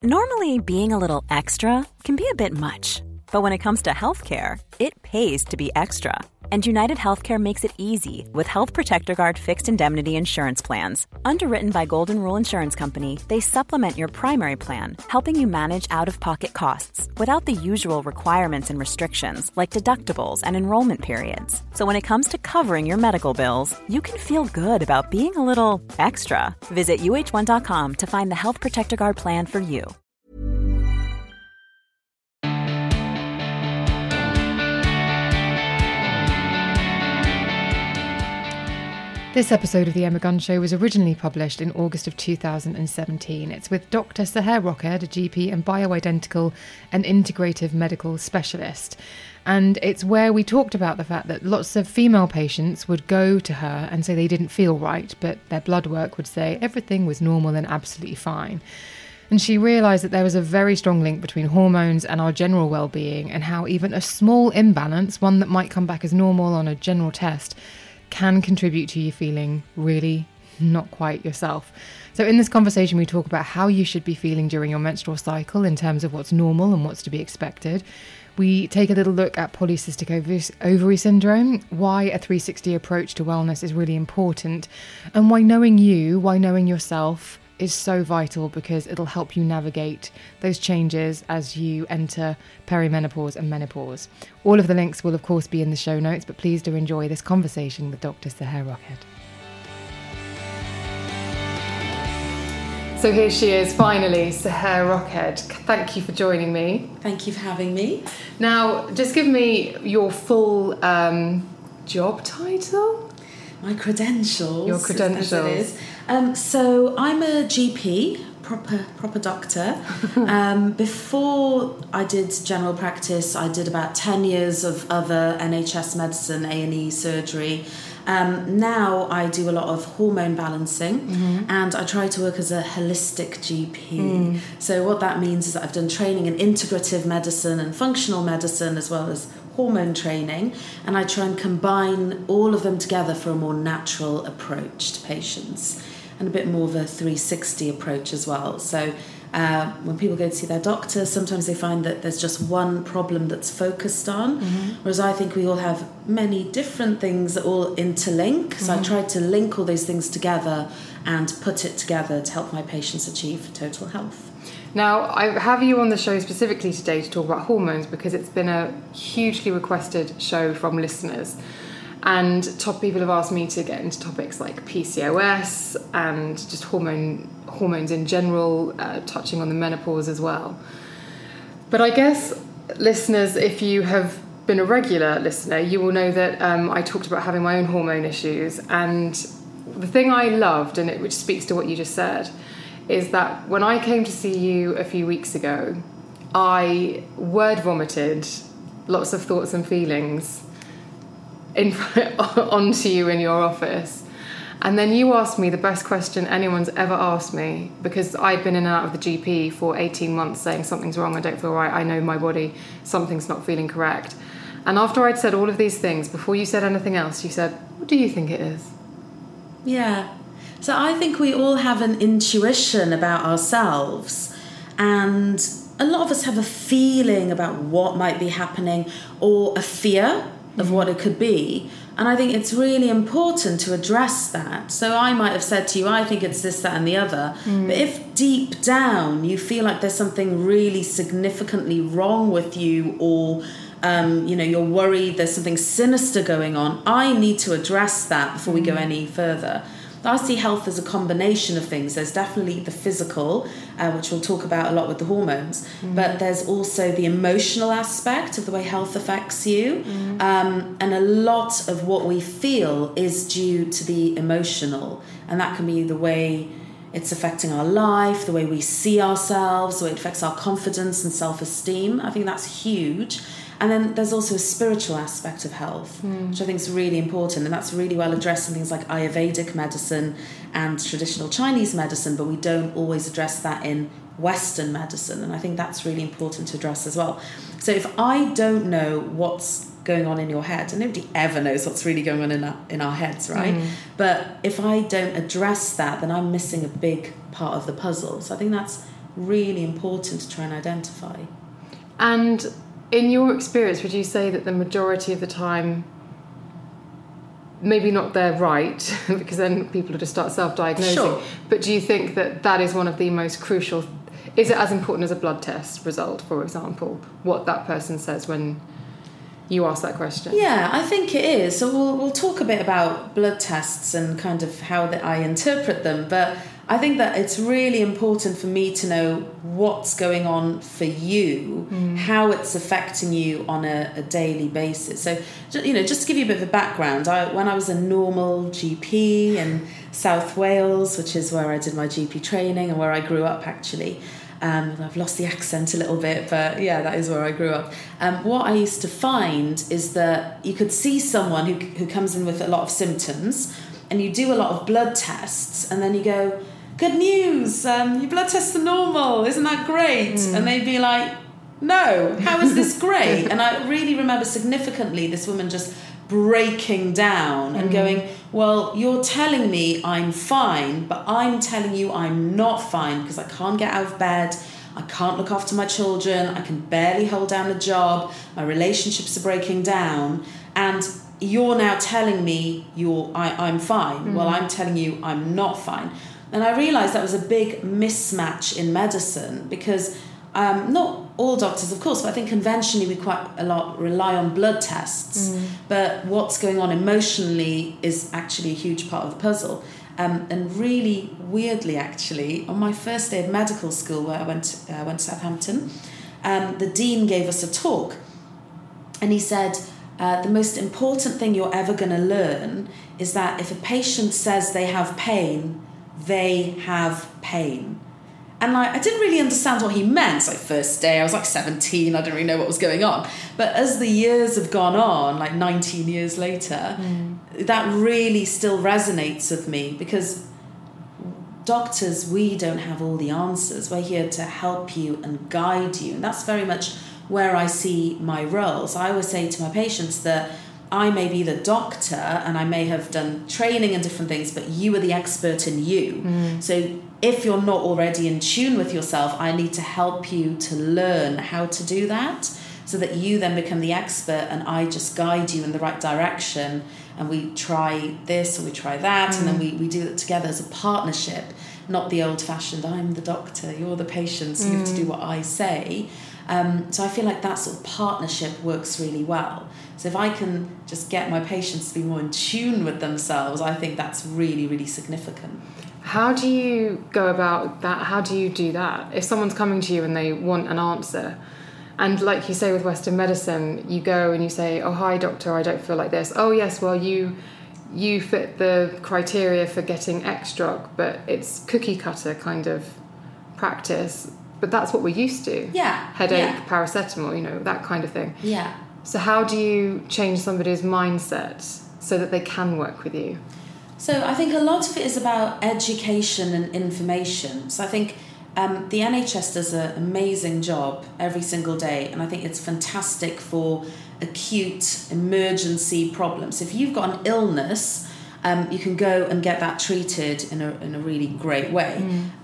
Normally, being a little extra can be a bit much, but when it comes to healthcare, it pays to be extra. And United Healthcare makes it easy with Health Protector Guard fixed indemnity insurance plans. Underwritten by Golden Rule Insurance Company, they supplement your primary plan, helping you manage out-of-pocket costs without the usual requirements and restrictions like deductibles and enrollment periods. So when it comes to covering your medical bills, you can feel good about being a little extra. Visit uh1.com to find the Health Protector Guard plan for you. This episode of The Emma Gunn Show was originally published in August of 2017. It's with Dr. Seher Rockhead, a GP and bioidentical and integrative medical specialist. And it's where we talked about the fact that lots of female patients would go to her and say they didn't feel right, but their blood work would say everything was normal and absolutely fine. And she realised that there was a very strong link between hormones and our general well-being, and how even a small imbalance, one that might come back as normal on a general test, can contribute to you feeling really not quite yourself. So in this conversation, we talk about how you should be feeling during your menstrual cycle in terms of what's normal and what's to be expected. We take a little look at polycystic ovary syndrome, why a 360 approach to wellness is really important, and why knowing yourself is so vital, because it'll help you navigate those changes as you enter perimenopause and menopause. All of the links will of course be in the show notes, but please do enjoy this conversation with Dr. Seher Rockhead. So here she is, finally, Seher Rockhead. Thank you for joining me. Thank you for having me. Now, just give me your full job title. My credentials. Your credentials. As it is. So I'm a GP, proper doctor. Before I did general practice, I did about 10 years of other NHS medicine, A&E surgery. Now I do a lot of hormone balancing, and I try to work as a holistic GP. So what that means is that I've done training in integrative medicine and functional medicine, as well as hormone training, and I try and combine all of them together for a more natural approach to patients, and a bit more of a 360 approach as well. So when people go to see their doctor, sometimes they find that there's just one problem that's focused on, whereas I think we all have many different things that all interlink. So I try to link all those things together and put it together to help my patients achieve total health. Now, I have you on the show specifically today to talk about hormones, because it's been a hugely requested show from listeners. And top people have asked me to get into topics like PCOS and just hormones in general, touching on the menopause as well. But I guess, listeners, if you have been a regular listener, you will know that I talked about having my own hormone issues. And the thing I loved, and which speaks to what you just said, is that when I came to see you a few weeks ago, I word vomited lots of thoughts and feelings onto you in your office. And then you asked me the best question anyone's ever asked me, because I'd been in and out of the GP for 18 months saying something's wrong, I don't feel right, I know my body, something's not feeling correct. And after I'd said all of these things, before you said anything else, you said, what do you think it is? Yeah. So I think we all have an intuition about ourselves, and a lot of us have a feeling about what might be happening, or a fear of what it could be. And I think it's really important to address that. So I might have said to you, I think it's this, that, and the other. But if deep down you feel like there's something really significantly wrong with you, or you're worried there's something sinister going on, I need to address that before we go any further. I see health as a combination of things. There's definitely the physical, which we'll talk about a lot with the hormones, but there's also the emotional aspect of the way health affects you. And a lot of what we feel is due to the emotional, and that can be the way it's affecting our life, the way we see ourselves, the way it affects our confidence and self-esteem. I think that's huge. And then there's also a spiritual aspect of health, which I think is really important, and that's really well addressed in things like Ayurvedic medicine and traditional Chinese medicine, but we don't always address that in Western medicine, and I think that's really important to address as well. So if I don't know what's going on in your head, and nobody ever knows what's really going on in our heads, right? But if I don't address that, then I'm missing a big part of the puzzle. So I think that's really important to try and identify. And in your experience, would you say that the majority of the time, maybe not they're right, because then people will just start self-diagnosing, Sure. but do you think that that is one of the most crucial, is it as important as a blood test result, for example, what that person says when you ask that question? Yeah, I think it is. So we'll talk a bit about blood tests and kind of how that I interpret them, but I think that it's really important for me to know what's going on for you, how it's affecting you on a daily basis. So, just to give you a bit of a background, when I was a normal GP in South Wales, which is where I did my GP training and where I grew up actually, I've lost the accent a little bit, but yeah, that is where I grew up. What I used to find is that you could see someone who comes in with a lot of symptoms, and you do a lot of blood tests, and then you go, good news, your blood tests are normal, isn't that great? And they'd be like, no, how is this great? And I really remember significantly this woman just breaking down and going, well, you're telling me I'm fine, but I'm telling you I'm not fine because I can't get out of bed, I can't look after my children, I can barely hold down a job, my relationships are breaking down, and you're now telling me I'm fine. Well, I'm telling you I'm not fine. And I realised that was a big mismatch in medicine because not all doctors, of course, but I think conventionally we quite a lot rely on blood tests. But what's going on emotionally is actually a huge part of the puzzle. And really weirdly, actually, on my first day of medical school, where I went to Southampton, the dean gave us a talk, and he said, the most important thing you're ever going to learn is that if a patient says they have pain, they have pain. And I didn't really understand what he meant. So first day, I was like 17, I didn't really know what was going on. But as the years have gone on, like 19 years later, that really still resonates with me because doctors, we don't have all the answers. We're here to help you and guide you. And that's very much where I see my role. So I always say to my patients that I may be the doctor and I may have done training and different things, but you are the expert in you. So if you're not already in tune with yourself, I need to help you to learn how to do that so that you then become the expert and I just guide you in the right direction. And we try this or we try that, and then we do it together as a partnership, not the old-fashioned, I'm the doctor, you're the patient, so you have to do what I say. So I feel like that sort of partnership works really well. So if I can just get my patients to be more in tune with themselves, I think that's really, really significant. How do you go about that? How do you do that? If someone's coming to you and they want an answer, and like you say with Western medicine, you go and you say, oh, hi, doctor, I don't feel like this. Oh, yes, well, you fit the criteria for getting X drug, but it's cookie cutter kind of practice. But that's what we're used to. Yeah. Headache, paracetamol, that kind of thing. Yeah. So how do you change somebody's mindset so that they can work with you? So I think a lot of it is about education and information. So I think the NHS does an amazing job every single day, and I think it's fantastic for acute emergency problems. If you've got an illness, you can go and get that treated in a really great way.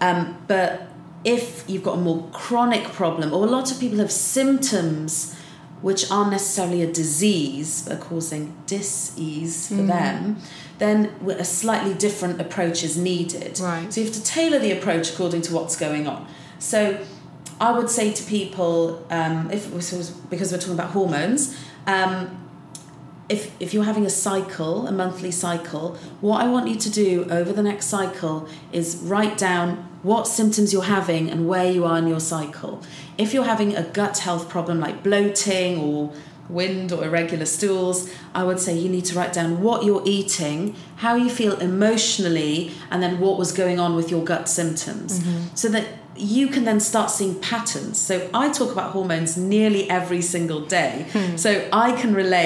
But if you've got a more chronic problem, or a lot of people have symptoms which aren't necessarily a disease, but are causing dis-ease for them, then a slightly different approach is needed. Right. So you have to tailor the approach according to what's going on. So I would say to people, because we're talking about hormones, if you're having a monthly cycle, what I want you to do over the next cycle is write down what symptoms you're having and where you are in your cycle. If you're having a gut health problem like bloating or wind or irregular stools, I would say you need to write down what you're eating, how you feel emotionally, and then what was going on with your gut symptoms, so that you can then start seeing patterns. So I talk about hormones nearly every single day, so I can relate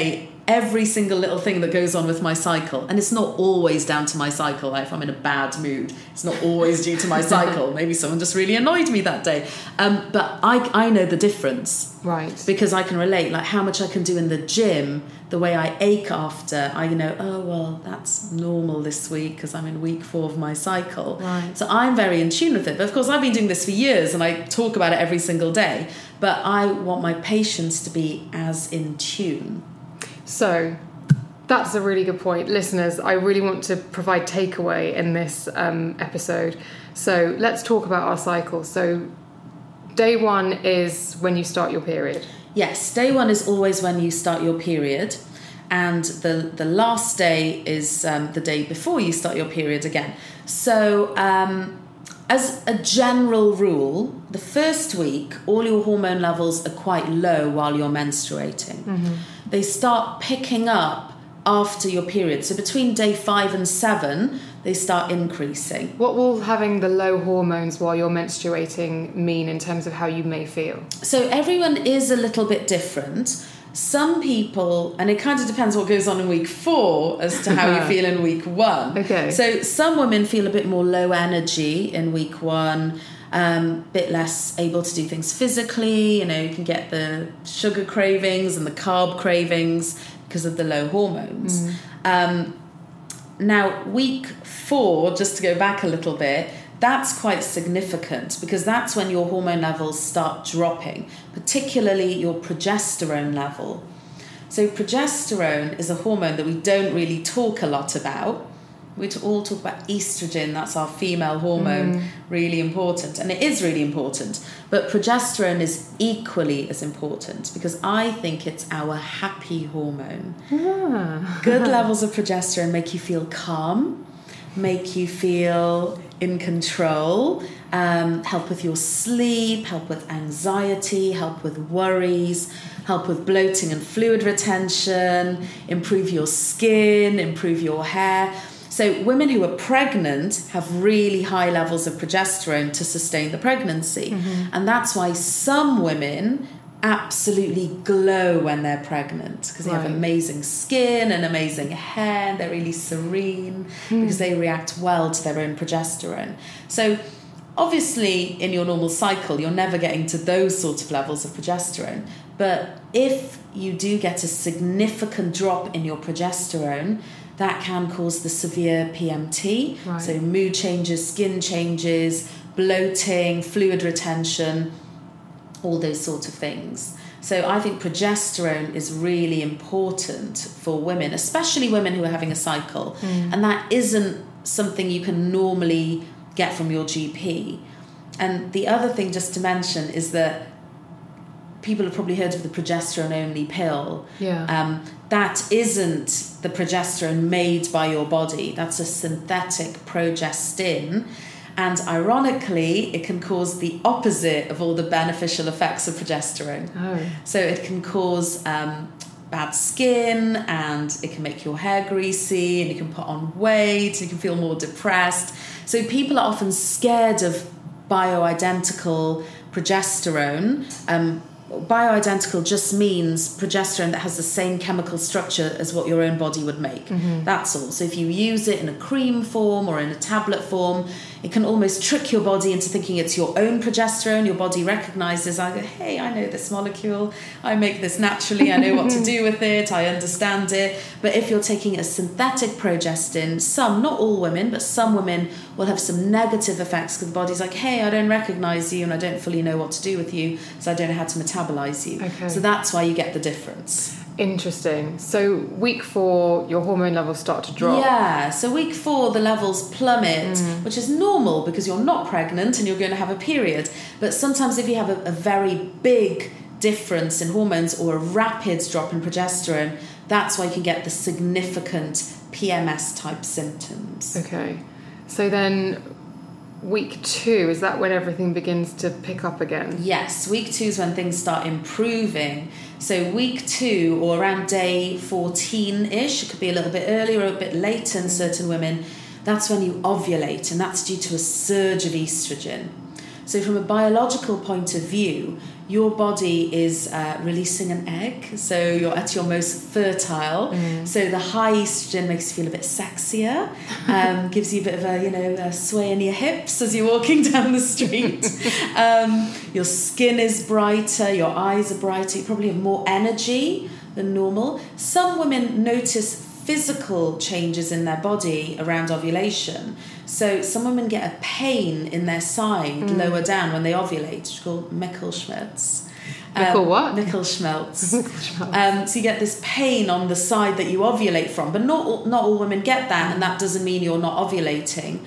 every single little thing that goes on with my cycle. And it's not always down to my cycle. Like if I'm in a bad mood, it's not always due to my cycle. Maybe someone just really annoyed me that day. But I know the difference. Right. Because I can relate, like how much I can do in the gym, the way I ache after, I know, oh, well, that's normal this week because I'm in week 4 of my cycle. Right. So I'm very in tune with it. But of course, I've been doing this for years and I talk about it every single day. But I want my patients to be as in tune. So that's a really good point. Listeners, I really want to provide takeaway in this episode. So let's talk about our cycle. So day 1 is when you start your period. Yes, day 1 is always when you start your period. And the last day is the day before you start your period again. So as a general rule, the first week, all your hormone levels are quite low while you're menstruating. Mm-hmm. They start picking up after your period. So between day 5 and 7, they start increasing. What will having the low hormones while you're menstruating mean in terms of how you may feel? So everyone is a little bit different. Some people, and it kind of depends what goes on in week 4 as to how you feel in week 1. Okay. So some women feel a bit more low energy in week 1, bit less able to do things physically. You can get the sugar cravings and the carb cravings because of the low hormones. Now, week 4, just to go back a little bit, that's quite significant because that's when your hormone levels start dropping, particularly your progesterone level. So progesterone is a hormone that we don't really talk a lot about. We all talk about estrogen, that's our female hormone, really important. And it is really important. But progesterone is equally as important because I think it's our happy hormone. Good levels of progesterone make you feel calm, make you feel in control, help with your sleep, help with anxiety, help with worries, help with bloating and fluid retention, improve your skin, improve your hair. So women who are pregnant have really high levels of progesterone to sustain the pregnancy. And that's why some women absolutely glow when they're pregnant because they have amazing skin and amazing hair and they're really serene because they react well to their own progesterone. So obviously in your normal cycle you're never getting to those sorts of levels of progesterone, but if you do get a significant drop in your progesterone, that can cause the severe PMT, so mood changes, skin changes, bloating, fluid retention, all those sorts of things. So I think progesterone is really important for women, especially women who are having a cycle. And that isn't something you can normally get from your GP. And the other thing just to mention is that people have probably heard of the progesterone-only pill. That isn't the progesterone made by your body. That's a synthetic progestin. And ironically, it can cause the opposite of all the beneficial effects of progesterone. So it can cause bad skin, and it can make your hair greasy, and you can put on weight, and you can feel more depressed. So people are often scared of bioidentical progesterone. Bioidentical just means progesterone that has the same chemical structure as what your own body would make. That's all. So if you use it in a cream form or in a tablet form, it can almost trick your body into thinking it's your own progesterone. Your body recognizes, I go, hey, I know this molecule. I make this naturally. I know what to do with it. I understand it. But if you're taking a synthetic progestin, some, not all women, but some women will have some negative effects because the body's like, hey, I don't recognize you and I don't fully know what to do with you, so I don't know how to metabolize you. So that's why you get the difference. Interesting. So week 4, your hormone levels start to drop. Yeah, so week 4, the levels plummet, which is normal because you're not pregnant and you're going to have a period. But sometimes if you have a very big difference in hormones or a rapid drop in progesterone, that's why you can get the significant PMS type symptoms. Okay. So then week 2, is that when everything begins to pick up again? Yes, week 2 is when things start improving. So week 2, or around day 14-ish, it could be a little bit earlier or a bit later in certain women, that's when you ovulate, and that's due to a surge of estrogen. So from a biological point of view, your body is releasing an egg, so you're at your most fertile. So the high estrogen makes you feel a bit sexier, gives you a bit of a sway in your hips as you're walking down the street. Your skin is brighter, your eyes are brighter, you probably have more energy than normal. Some women notice physical changes in their body around ovulation. So some women get a pain in their side lower down when they ovulate, which is called Michelschmerz. Michelschmerz. So you get this pain on the side that you ovulate from, but not all women get that, and that doesn't mean you're not ovulating.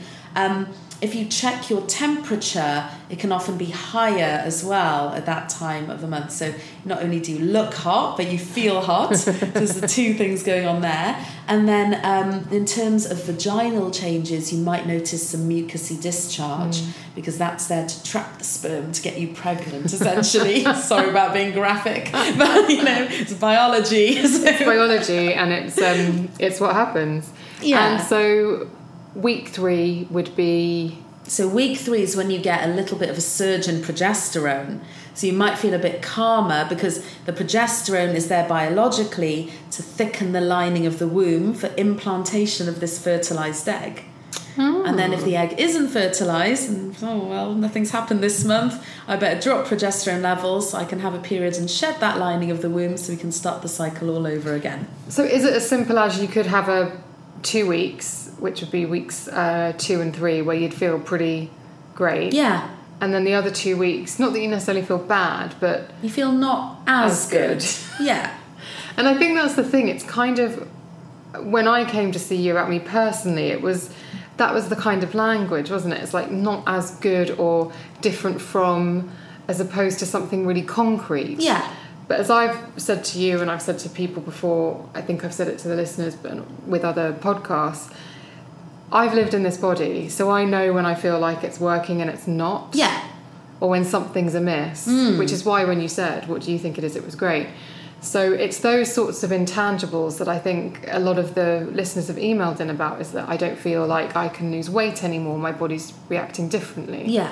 If you check your temperature, it can often be higher as well at that time of the month. So not only do you look hot, but you feel hot. There's the two things going on there. And then in terms of vaginal changes, you might notice some mucousy discharge because that's there to trap the sperm to get you pregnant, essentially. Sorry about being graphic, but it's biology. It's biology, and it's what happens. Yeah. And so week 3 would be... So week 3 is when you get a little bit of a surge in progesterone. So you might feel a bit calmer because the progesterone is there biologically to thicken the lining of the womb for implantation of this fertilized egg. And then if the egg isn't fertilized, and nothing's happened this month, I better drop progesterone levels so I can have a period and shed that lining of the womb so we can start the cycle all over again. So is it as simple as you could have a 2 weeks, which would be weeks 2 and 3, where you'd feel pretty great? Yeah. And then the other 2 weeks, not that you necessarily feel bad, but... You feel not as good. Yeah. And I think that's the thing. It's kind of... When I came to see you about me personally, that was the kind of language, wasn't it? It's like not as good or different from, as opposed to something really concrete. Yeah. But as I've said to you and I've said to people before, I think I've said it to the listeners, but with other podcasts, I've lived in this body, so I know when I feel like it's working and it's not. Yeah. Or when something's amiss, which is why when you said, what do you think it is, it was great. So it's those sorts of intangibles that I think a lot of the listeners have emailed in about, is that I don't feel like I can lose weight anymore, my body's reacting differently. Yeah.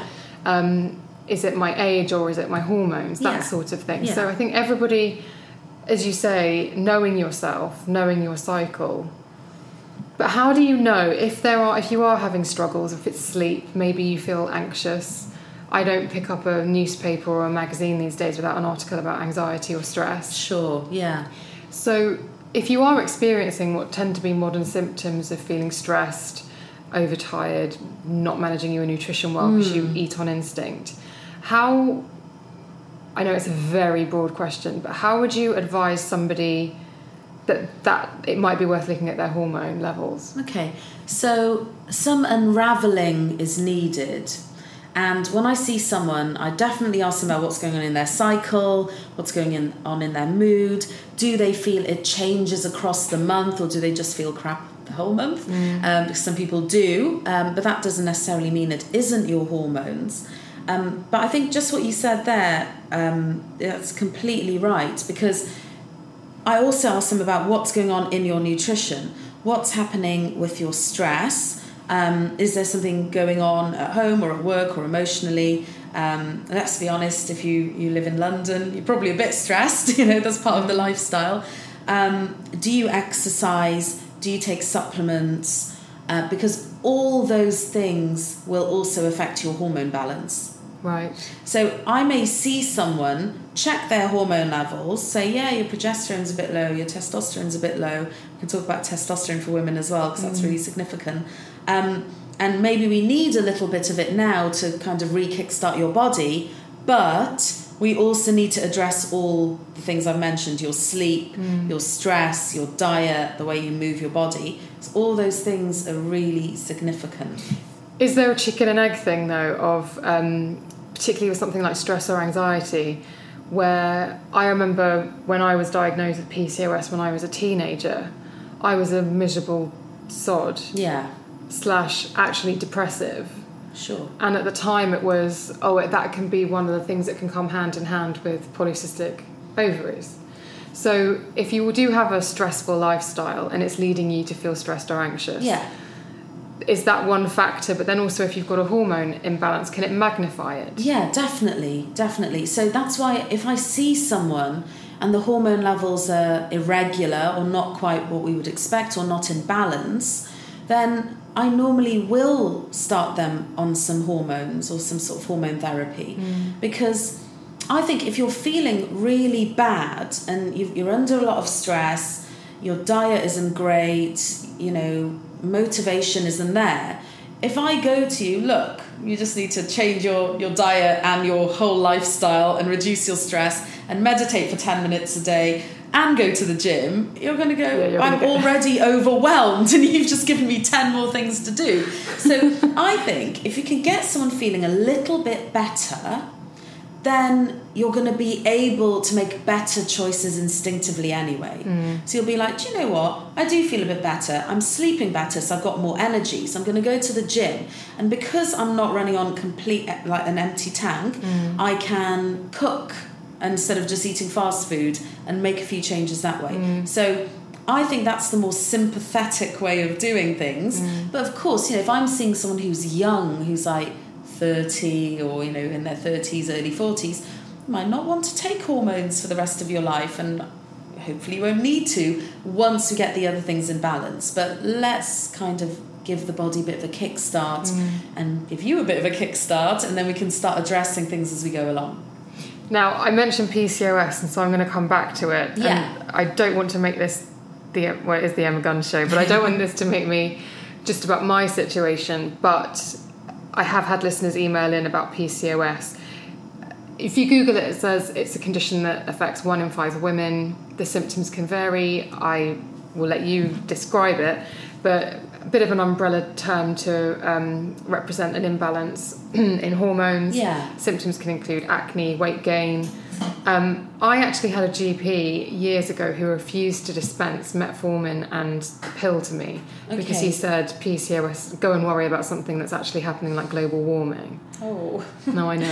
Is it my age or is it my hormones? That sort of thing. Yeah. So I think everybody, as you say, knowing yourself, knowing your cycle. But how do you know if you are having struggles, if it's sleep, maybe you feel anxious? I don't pick up a newspaper or a magazine these days without an article about anxiety or stress. Sure, yeah. So if you are experiencing what tend to be modern symptoms of feeling stressed, overtired, not managing your nutrition well because you eat on instinct, I know it's a very broad question, but how would you advise somebody that it might be worth looking at their hormone levels? Okay, so some unravelling is needed. And when I see someone, I definitely ask them about what's going on in their cycle, what's going on in their mood. Do they feel it changes across the month, or do they just feel crap the whole month? Because some people do, but that doesn't necessarily mean it isn't your hormones. But I think just what you said there, that's completely right, because I also ask them about what's going on in your nutrition, what's happening with your stress. Is there something going on at home or at work or emotionally? Let's be honest, if you live in London, you're probably a bit stressed, that's part of the lifestyle. Do you exercise? Do you take supplements? Because all those things will also affect your hormone balance. Right. So I may see someone, check their hormone levels, say, yeah, your progesterone's a bit low, your testosterone's a bit low. We can talk about testosterone for women as well, because that's really significant. And maybe we need a little bit of it now to kind of re-kickstart your body, but we also need to address all the things I've mentioned, your sleep, your stress, your diet, the way you move your body. So all those things are really significant. Is there a chicken and egg thing, though, of particularly with something like stress or anxiety, where I remember when I was diagnosed with PCOS when I was a teenager, I was a miserable sod. Yeah. / actually depressive. Sure. And at the time it was, that can be one of the things that can come hand in hand with polycystic ovaries. So if you do have a stressful lifestyle and it's leading you to feel stressed or anxious, is that one factor? But then also, if you've got a hormone imbalance, can it magnify it? Yeah, definitely. So that's why if I see someone and the hormone levels are irregular or not quite what we would expect or not in balance, then I normally will start them on some hormones or some sort of hormone therapy. Because I think if you're feeling really bad and you're under a lot of stress, your diet isn't great, motivation isn't there. If I go to you, look, you just need to change your diet and your whole lifestyle and reduce your stress and meditate for 10 minutes a day and go to the gym, you're going to go, I'm already overwhelmed and you've just given me 10 more things to do. So I think if you can get someone feeling a little bit better, then you're going to be able to make better choices instinctively anyway. So you'll be like, do you know what? I do feel a bit better. I'm sleeping better, so I've got more energy. So I'm going to go to the gym. And because I'm not running on an empty tank, I can cook instead of just eating fast food and make a few changes that way. So I think that's the more sympathetic way of doing things. But of course, if I'm seeing someone who's young, who's like 30 or in their 30s, early 40s, you might not want to take hormones for the rest of your life, and hopefully you won't need to once we get the other things in balance. But let's kind of give the body a bit of a kickstart and give you a bit of a kickstart, and then we can start addressing things as we go along. Now, I mentioned PCOS, and so I'm going to come back to it. Yeah. And I don't want to make this it is the Emma Gunn show, but I don't want this to make me just about my situation. But I have had listeners email in about PCOS. If you Google it, it says it's a condition that affects 1 in 5 women. The symptoms can vary. I will let you describe it, but a bit of an umbrella term to represent an imbalance in hormones. Yeah. Symptoms can include acne, weight gain. I actually had a GP years ago who refused to dispense metformin and the pill to me because he said, PCOS, go and worry about something that's actually happening, like global warming. Oh. No, I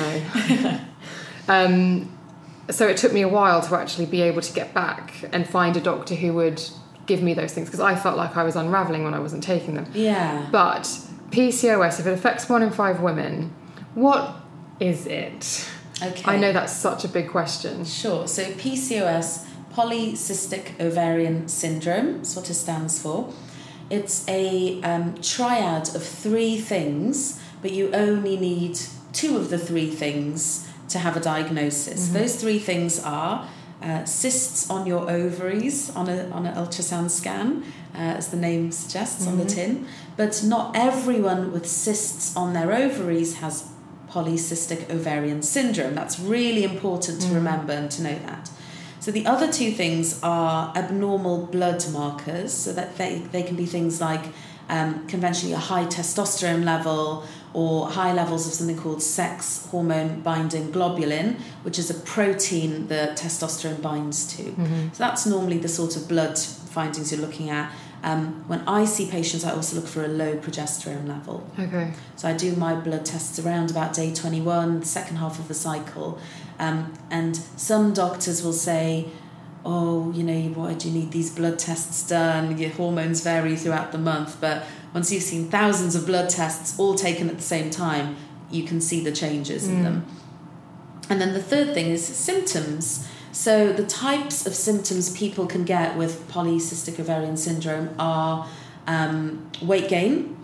know. So it took me a while to actually be able to get back and find a doctor who would give me those things, because I felt like I was unravelling when I wasn't taking them. Yeah. But PCOS, if it affects 1 in 5 women, what is it? Okay. I know that's such a big question. Sure. So PCOS, polycystic ovarian syndrome, is what it stands for. It's a triad of 3 things, but you only need 2 of the 3 things to have a diagnosis. Those 3 things are cysts on your ovaries on an ultrasound scan, as the name suggests on the tin. But not everyone with cysts on their ovaries has polycystic ovarian syndrome. That's really important to remember and to know that. So the other 2 things are abnormal blood markers, so that they can be things like conventionally a high testosterone level or high levels of something called sex hormone binding globulin, which is a protein that testosterone binds to. So that's normally the sort of blood findings you're looking at. When I see patients, I also look for a low progesterone level. Okay. So I do my blood tests around about day 21, the second half of the cycle. And some doctors will say, oh, why do you need these blood tests done? Your hormones vary throughout the month. But once you've seen thousands of blood tests all taken at the same time, you can see the changes in them. And then the third thing is symptoms. So the types of symptoms people can get with polycystic ovarian syndrome are weight gain,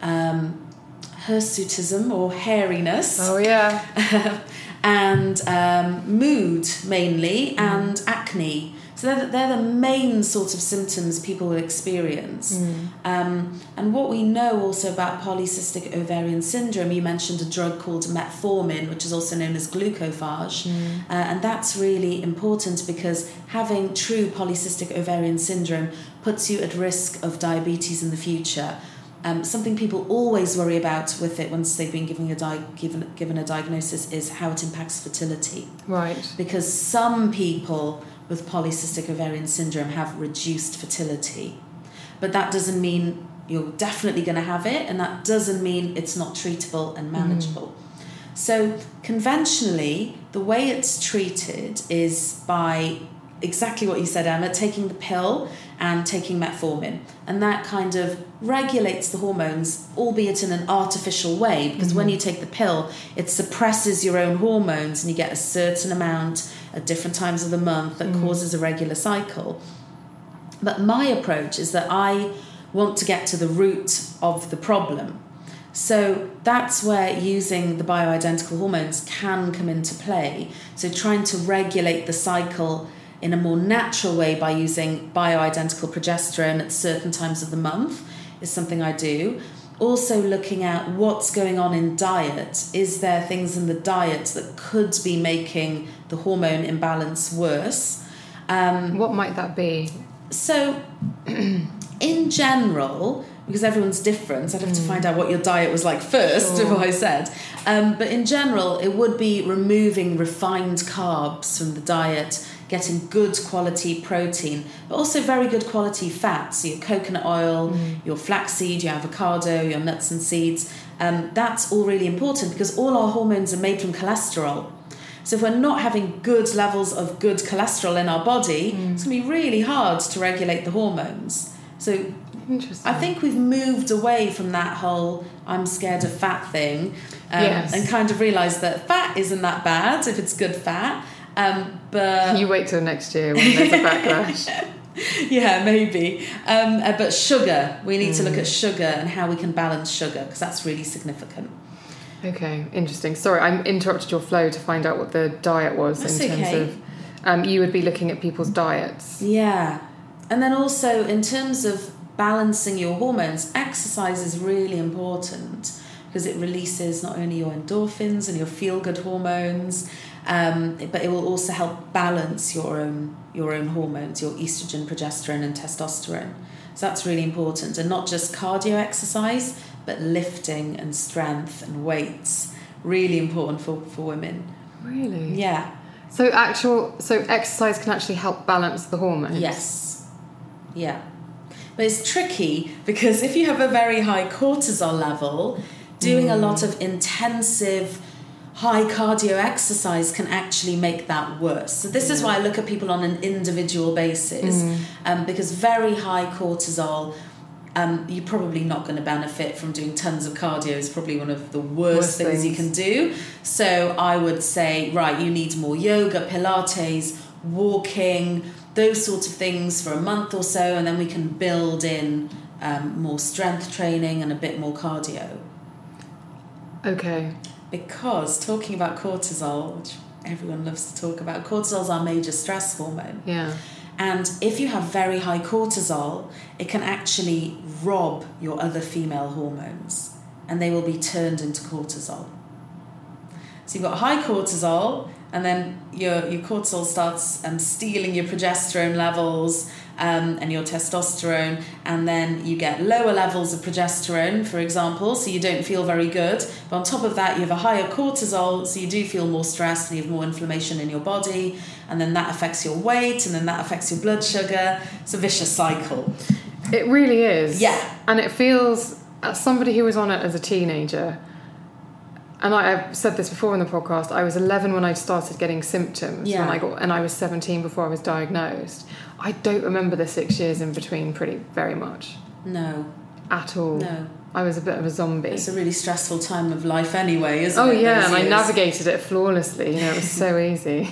hirsutism or hairiness. Oh, yeah. And mood mainly, and acne. So they're the main sort of symptoms people will experience. And what we know also about polycystic ovarian syndrome, you mentioned a drug called metformin, which is also known as glucophage. And that's really important because having true polycystic ovarian syndrome puts you at risk of diabetes in the future. Something people always worry about with it once they've been given a diagnosis is how it impacts fertility. Right. Because some people with polycystic ovarian syndrome have reduced fertility. But that doesn't mean you're definitely going to have it, and that doesn't mean it's not treatable and manageable. So conventionally, the way it's treated is by exactly what you said, Emma, taking the pill and taking metformin. And that kind of regulates the hormones, albeit in an artificial way, because when you take the pill, it suppresses your own hormones and you get a certain amount at different times of the month that causes a regular cycle. But my approach is that I want to get to the root of the problem. So that's where using the bioidentical hormones can come into play. So trying to regulate the cycle in a more natural way by using bioidentical progesterone at certain times of the month is something I do. Also looking at what's going on in diet. Is there things in the diet that could be making the hormone imbalance worse? What might that be? So in general, because everyone's different, I'd have to find out what your diet was like first before I said. But in general, it would be removing refined carbs from the diet, getting good quality protein, but also very good quality fats. So your coconut oil, your flaxseed, your avocado, your nuts and seeds. That's all really important because all our hormones are made from cholesterol. So if we're not having good levels of good cholesterol in our body, it's going to be really hard to regulate the hormones. So I think we've moved away from that whole I'm scared of fat thing and kind of realised that fat isn't that bad if it's good fat. But you wait till next year when there's a backlash. Yeah, maybe. But sugar, we need to look at sugar and how we can balance sugar because that's really significant. Okay, interesting. Sorry, I interrupted your flow to find out what the diet was That's in terms of... you would be looking at people's diets. Yeah. And then also in terms of balancing your hormones, exercise is really important because it releases not only your endorphins and your feel-good hormones, but it will also help balance your own hormones, your estrogen, progesterone and testosterone. So that's really important. And not just cardio exercise, but lifting and strength and weights. Really important for women. Really? Yeah. So exercise can actually help balance the hormones? Yes. Yeah. But it's tricky because if you have a very high cortisol level, doing a lot of intensive high cardio exercise can actually make that worse. So this is why I look at people on an individual basis, because very high cortisol, you're probably not going to benefit from doing tons of cardio. It's probably one of the worst things you can do. So I would say, right, you need more yoga, Pilates, walking, those sorts of things for a month or so, and then we can build in more strength training and a bit more cardio. Okay. Because talking about cortisol, which everyone loves to talk about, cortisol is our major stress hormone. Yeah. And if you have very high cortisol, it can actually rob your other female hormones and they will be turned into cortisol. So you've got high cortisol and then your cortisol starts stealing your progesterone levels and your testosterone, and then you get lower levels of progesterone, for example, so you don't feel very good. But on top of that, you have a higher cortisol, so you do feel more stressed and you have more inflammation in your body, and then that affects your weight, and then that affects your blood sugar. It's a vicious cycle. It really is. Yeah. And it feels, as somebody who was on it as a teenager, and I've said this before in the podcast, I was 11 when I started getting symptoms, and I was 17 before I was diagnosed. I don't remember the 6 years in between very much. No. At all. No. I was a bit of a zombie. It's a really stressful time of life anyway, isn't it? Oh yeah, and I navigated it flawlessly. It was so easy.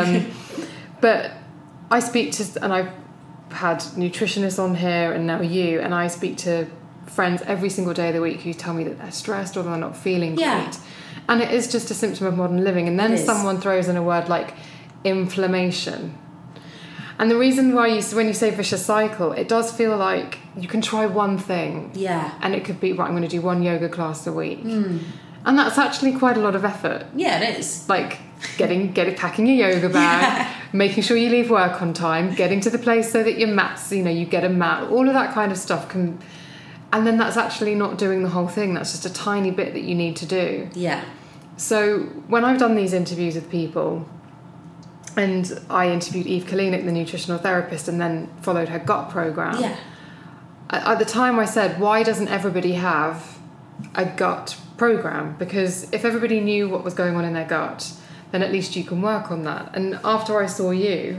But I speak to, and I've had nutritionists on here and now you, and I speak to friends every single day of the week who tell me that they're stressed or they're not feeling great. And it is just a symptom of modern living. And then someone throws in a word like inflammation. And the reason why when you say vicious cycle, it does feel like you can try one thing. Yeah. And it could be, right, I'm going to do one yoga class a week. And that's actually quite a lot of effort. Yeah, it is. Like packing your yoga bag, making sure you leave work on time, getting to the place so that your mats, you get a mat, all of that kind of stuff can... And then that's actually not doing the whole thing. That's just a tiny bit that you need to do. Yeah. So when I've done these interviews with people, and I interviewed Eve Kalinick, the nutritional therapist, and then followed her gut program. Yeah. At the time I said, why doesn't everybody have a gut program? Because if everybody knew what was going on in their gut, then at least you can work on that. And after I saw you,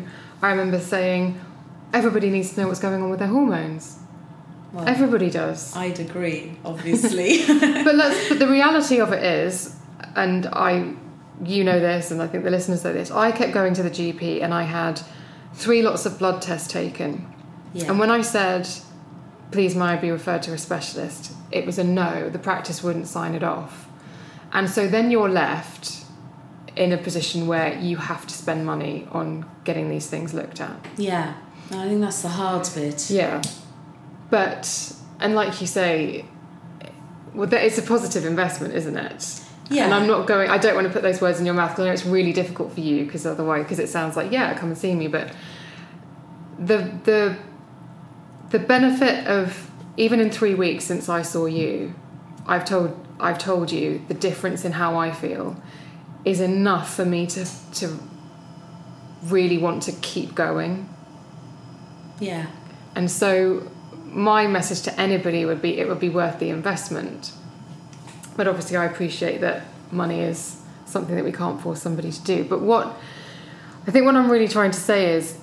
I remember saying, everybody needs to know what's going on with their hormones. Well, everybody does. I'd agree, obviously. But the reality of it is, and you know this, and I think the listeners know this, I kept going to the GP and I had 3 lots of blood tests taken. Yeah. And when I said, please may I be referred to a specialist, it was a no. The practice wouldn't sign it off. And so then you're left in a position where you have to spend money on getting these things looked at. Yeah, I think that's the hard bit. Yeah. But, and like you say, well, it's a positive investment, isn't it? Yeah. And I don't want to put those words in your mouth because I know it's really difficult for you because it sounds like, yeah, come and see me. But the benefit of, even in 3 weeks since I saw you, I've told you the difference in how I feel is enough for me to really want to keep going. Yeah. And so my message to anybody would be, it would be worth the investment. But obviously I appreciate that money is something that we can't force somebody to do. But what I'm really trying to say is,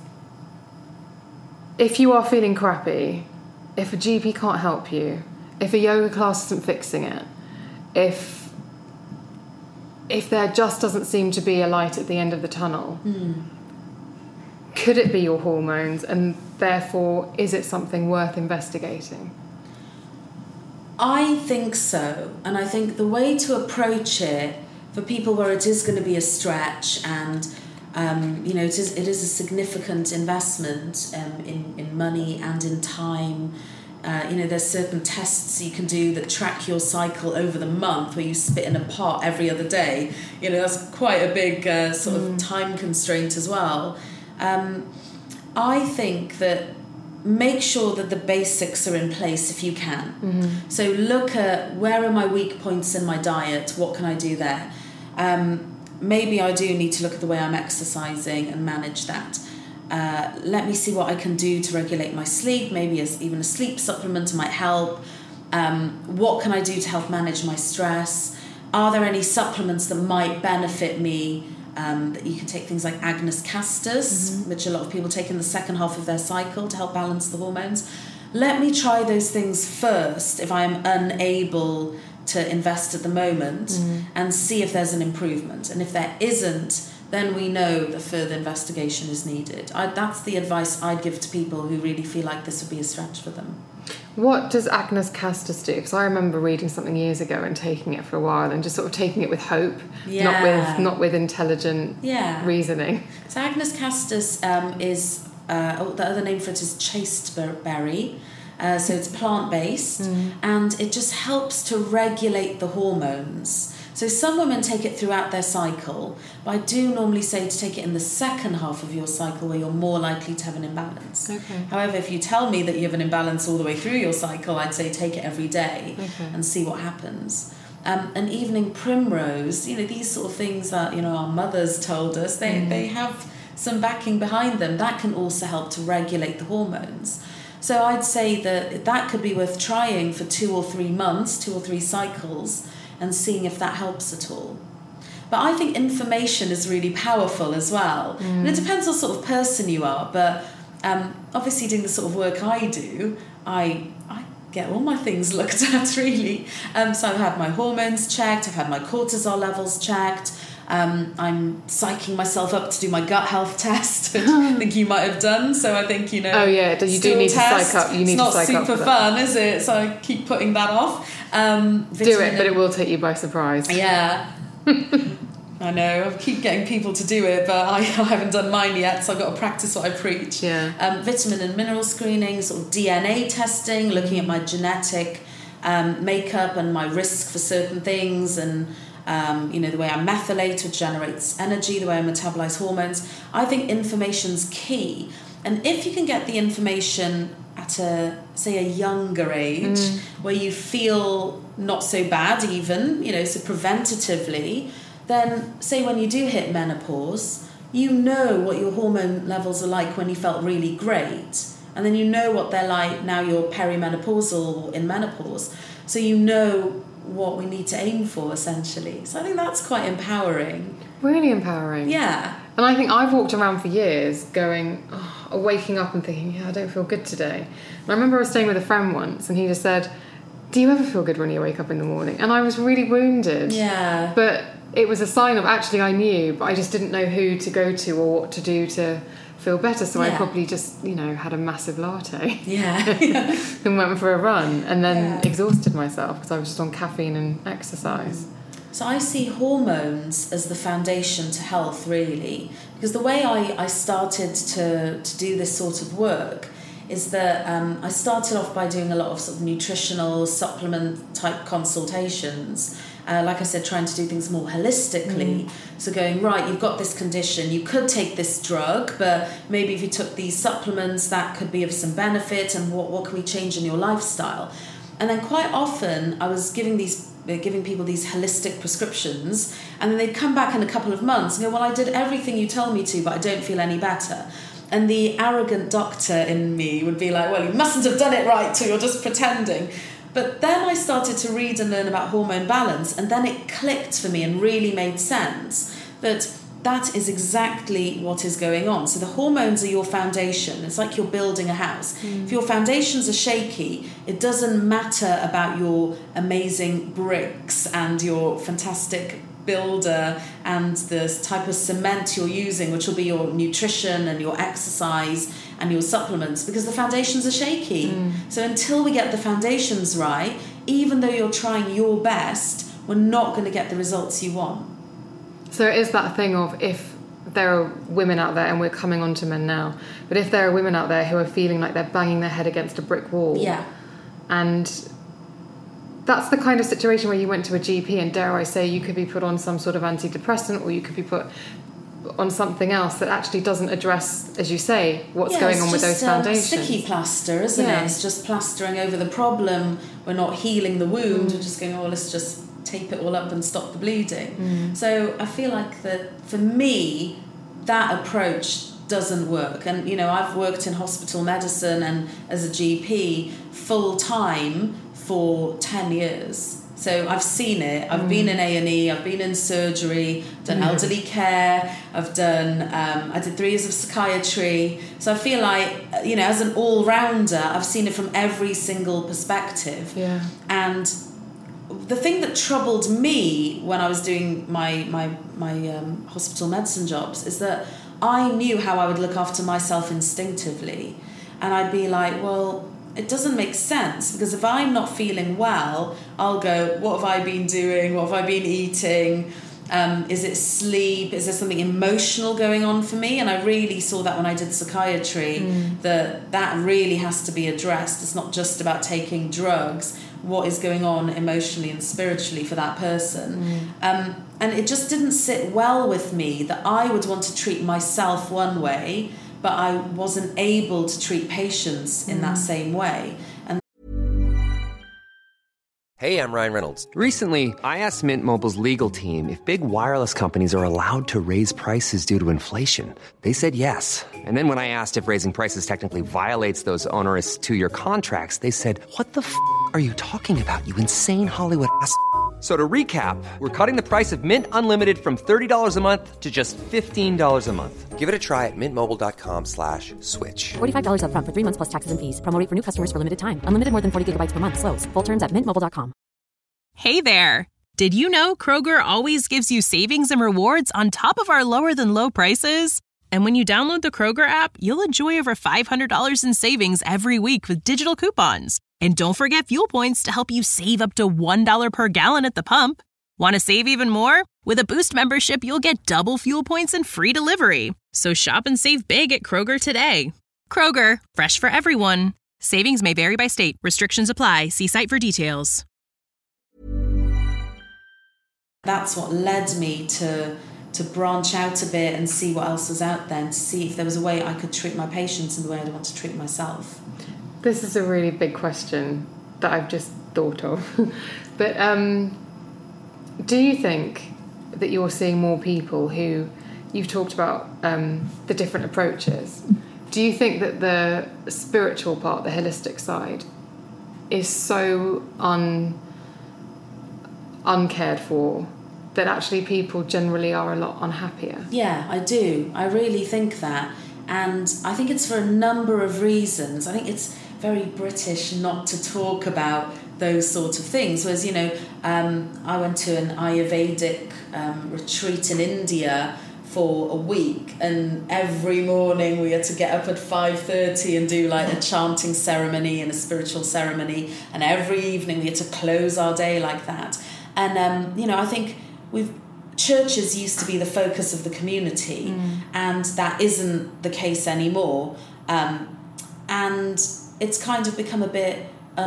if you are feeling crappy, if a GP can't help you, if a yoga class isn't fixing it, if there just doesn't seem to be a light at the end of the tunnel, could it be your hormones? And therefore, is it something worth investigating? I think so. And I think the way to approach it for people where it is going to be a stretch and it is a significant investment in money and in time. There's certain tests you can do that track your cycle over the month where you spit in a pot every other day. That's quite a big sort of time constraint as well. I think that make sure that the basics are in place if you can. Mm-hmm. So look at, where are my weak points in my diet? What can I do there? Maybe I do need to look at the way I'm exercising and manage that. Let me see what I can do to regulate my sleep. Maybe even a sleep supplement might help. What can I do to help manage my stress? Are there any supplements that might benefit me? That you can take things like Agnus castus, which a lot of people take in the second half of their cycle to help balance the hormones. Let me try those things first if I'm unable to invest at the moment and see if there's an improvement. And if there isn't, then we know that further investigation is needed. That's the advice I'd give to people who really feel like this would be a stretch for them. What does Agnus castus do? Because I remember reading something years ago and taking it for a while and just sort of taking it with hope, not with intelligent reasoning. So Agnus castus is, the other name for it is chasteberry. So it's plant-based and it just helps to regulate the hormones. So some women take it throughout their cycle, but I do normally say to take it in the second half of your cycle where you're more likely to have an imbalance. Okay. However, if you tell me that you have an imbalance all the way through your cycle, I'd say take it every day and see what happens. An evening primrose, these sort of things that, our mothers told us, they have some backing behind them. That can also help to regulate the hormones. So I'd say that could be worth trying for 2 or 3 months, 2 or 3 cycles, and seeing if that helps at all. But I think information is really powerful as well. And it depends what sort of person you are, but obviously doing the sort of work I do, I get all my things looked at, really. So I've had my hormones checked, I've had my cortisol levels checked, I'm psyching myself up to do my gut health test, which I think you might have done. So I think, you do need to psych up. You need to psych up. It's not super fun, is it? So I keep putting that off. Do it, but it will take you by surprise. Yeah. I know, I keep getting people to do it, but I haven't done mine yet, so I've got to practice what I preach. Yeah. Vitamin and mineral screening, sort of DNA testing, looking at my genetic makeup and my risk for certain things, and the way I methylate, which generates energy, the way I metabolize hormones. I think information's key. And if you can get the information at a younger age, where you feel not so bad even, so preventatively, then say when you do hit menopause, you know what your hormone levels are like when you felt really great. And then you know what they're like now you're perimenopausal or in menopause. So you know what we need to aim for, essentially. So I think that's quite empowering. Really empowering. Yeah. And I think I've walked around for years going, waking up and thinking, I don't feel good today. And I remember I was staying with a friend once and he just said, do you ever feel good when you wake up in the morning? And I was really wounded. Yeah. But it was a sign of, actually I knew, but I just didn't know who to go to or what to do to feel better. So I probably just, had a massive latte. Yeah. And went for a run and then exhausted myself because I was just on caffeine and exercise. So I see hormones as the foundation to health, really, because the way I started to do this sort of work is that I started off by doing a lot of sort of nutritional supplement type consultations. Like I said, trying to do things more holistically. So going, right, you've got this condition, you could take this drug, but maybe if you took these supplements, that could be of some benefit, and what can we change in your lifestyle? And then quite often I was giving people these holistic prescriptions, and then they'd come back in a couple of months and go, well, I did everything you told me to, but I don't feel any better. And the arrogant doctor in me would be like, well, you mustn't have done it right, so you're just pretending. But then I started to read and learn about hormone balance, and then it clicked for me and really made sense that is exactly what is going on. So the hormones are your foundation. It's like you're building a house. If your foundations are shaky, it doesn't matter about your amazing bricks and your fantastic builder and the type of cement you're using, which will be your nutrition and your exercise and your supplements, because the foundations are shaky. So until we get the foundations right, even though you're trying your best, we're not going to get the results you want. So it is that thing of, if there are women out there, and we're coming on to men now, but if there are women out there who are feeling like they're banging their head against a brick wall, and that's the kind of situation where you went to a GP and, dare I say, you could be put on some sort of antidepressant, or you could be put on something else that actually doesn't address, as you say, what's going on with those foundations. It's just sticky plaster, isn't it? It's just plastering over the problem. We're not healing the wound. We're just going, let's just tape it all up and stop the bleeding. So I feel like that for me, that approach doesn't work. And I've worked in hospital medicine and as a GP full time for 10 years. So I've seen it. I've been in A&E, I've been in surgery, done elderly care, I've done, I did 3 years of psychiatry. So I feel like, as an all-rounder, I've seen it from every single perspective. Yeah. And the thing that troubled me when I was doing my hospital medicine jobs is that I knew how I would look after myself instinctively. And I'd be like, well, it doesn't make sense, because if I'm not feeling well, I'll go, what have I been doing? What have I been eating? Is it sleep? Is there something emotional going on for me? And I really saw that when I did psychiatry, that really has to be addressed. It's not just about taking drugs. What is going on emotionally and spiritually for that person? And it just didn't sit well with me that I would want to treat myself one way, but I wasn't able to treat patients in that same way. And Hey, I'm Ryan Reynolds. Recently, I asked Mint Mobile's legal team if big wireless companies are allowed to raise prices due to inflation. They said yes. And then when I asked if raising prices technically violates those onerous 2-year contracts, they said, what the f*** are you talking about, you insane Hollywood ass f- So to recap, we're cutting the price of Mint Unlimited from $30 a month to just $15 a month. Give it a try at mintmobile.com/switch. $45 up front for 3 months plus taxes and fees. Promo rate for new customers for limited time. Unlimited more than 40 gigabytes per month. Slows full terms at mintmobile.com. Hey there. Did you know Kroger always gives you savings and rewards on top of our lower than low prices? And when you download the Kroger app, you'll enjoy over $500 in savings every week with digital coupons. And don't forget fuel points to help you save up to $1 per gallon at the pump. Want to save even more? With a Boost membership, you'll get double fuel points and free delivery. So shop and save big at Kroger today. Kroger, fresh for everyone. Savings may vary by state. Restrictions apply. See site for details. that's what led me to branch out a bit and see what else was out there, and to see if there was a way I could treat my patients in the way I'd want to treat myself. This is a really big question that I've just thought of. But do you think that you're seeing more people who, you've talked about the different approaches, do you think that the spiritual part, the holistic side, is so uncared for that actually people generally are a lot unhappier. Yeah, I do. I really think that. And I think it's for a number of reasons. I think it's very British not to talk about those sort of things. Whereas, you know, I went to an Ayurvedic retreat in India for a week, and every morning we had to get up at 5:30 and do like a chanting ceremony and a spiritual ceremony, and every evening we had to close our day like that. And you know, I think churches used to be the focus of the community, and that isn't the case anymore, and it's kind of become a bit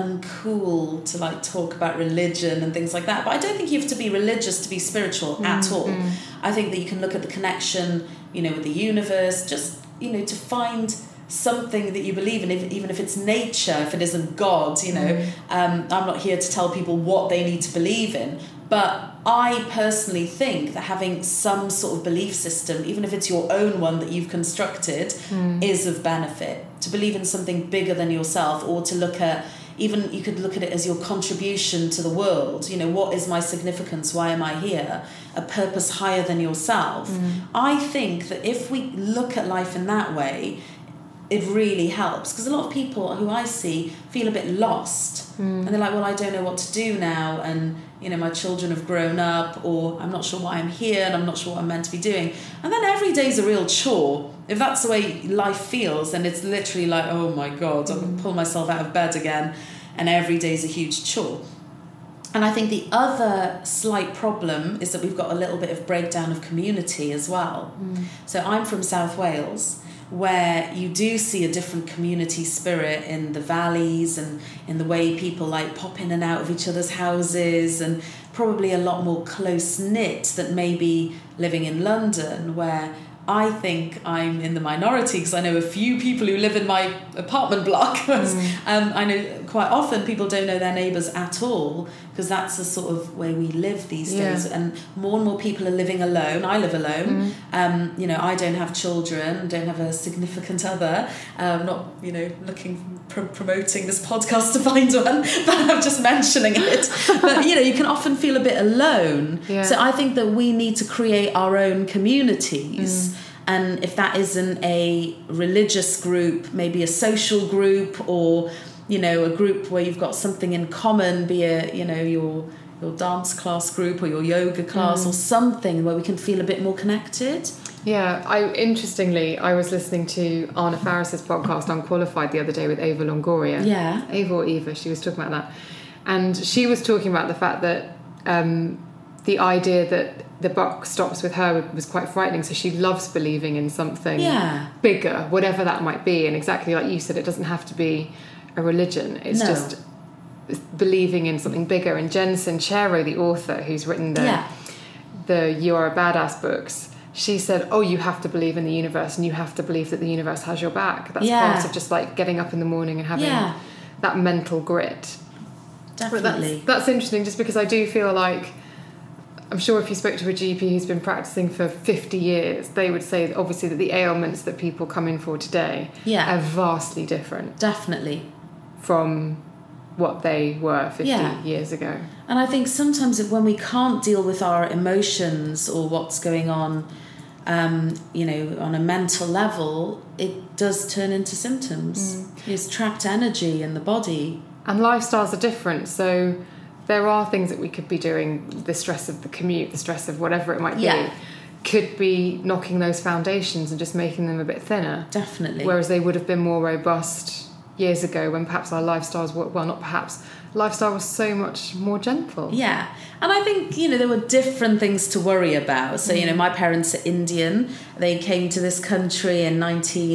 uncool to like talk about religion and things like that. But I don't think you have to be religious to be spiritual at all. I think that you can look at the connection, you know, with the universe, just, you know, to find something that you believe in, even if it's nature, if it isn't God, you know. I'm not here to tell people what they need to believe in, but I personally think that having some sort of belief system, even if it's your own one that you've constructed, is of benefit. To believe in something bigger than yourself, or to look at, even you could look at it as your contribution to the world. You know, what is my significance? Why am I here? A purpose higher than yourself. I think that if we look at life in that way, it really helps, because a lot of people who I see feel a bit lost, and they're like, well, I don't know what to do now, and you know, my children have grown up, or I'm not sure why I'm here, and I'm not sure what I'm meant to be doing. And then every day's a real chore. If that's the way life feels, then it's literally like, oh my God, I'll pull myself out of bed again, and every day's a huge chore. And I think the other slight problem is that we've got a little bit of breakdown of community as well. So I'm from South Wales, where you do see a different community spirit in the valleys and in the way people like pop in and out of each other's houses, and probably a lot more close-knit than maybe living in London, where I think I'm in the minority, because I know a few people who live in my apartment block. I know quite often people don't know their neighbours at all, because that's the sort of way we live these days. And more people are living alone. I live alone. You know, I don't have children, don't have a significant other. Not, you know, promoting this podcast to find one, but I'm just mentioning it. But, you know, you can often feel a bit alone. So I think that we need to create our own communities. And if that isn't a religious group, maybe a social group, or, you know, a group where you've got something in common, be it, you know, your dance class group or your yoga class, or something where we can feel a bit more connected. Yeah, interestingly, I was listening to Anna Faris's podcast Unqualified the other day with Eva Longoria. Yeah. Eva or Eva, she was talking about that. And she was talking about the fact that the idea that the buck stops with her was quite frightening. So she loves believing in something bigger, whatever that might be. And exactly like you said, it doesn't have to be a religion. It's just believing in something bigger. And Jen Sincero, the author who's written the You Are a Badass books, she said, oh, you have to believe in the universe, and you have to believe that the universe has your back. That's part of just like getting up in the morning and having that mental grit. Definitely. That's interesting, just because I do feel like, I'm sure if you spoke to a GP who's been practicing for 50 years, they would say obviously that the ailments that people come in for today are vastly different. Definitely. From what they were 50 years ago. And I think sometimes when we can't deal with our emotions or what's going on, you know, on a mental level, it does turn into symptoms. There's trapped energy in the body. And lifestyles are different, so there are things that we could be doing. The stress of the commute, the stress of whatever it might be, could be knocking those foundations and just making them a bit thinner. Definitely. Whereas they would have been more robust years ago, when perhaps our lifestyles were, well, not perhaps, lifestyle was so much more gentle. Yeah. And I think, you know, there were different things to worry about. So, you know, my parents are Indian. They came to this country in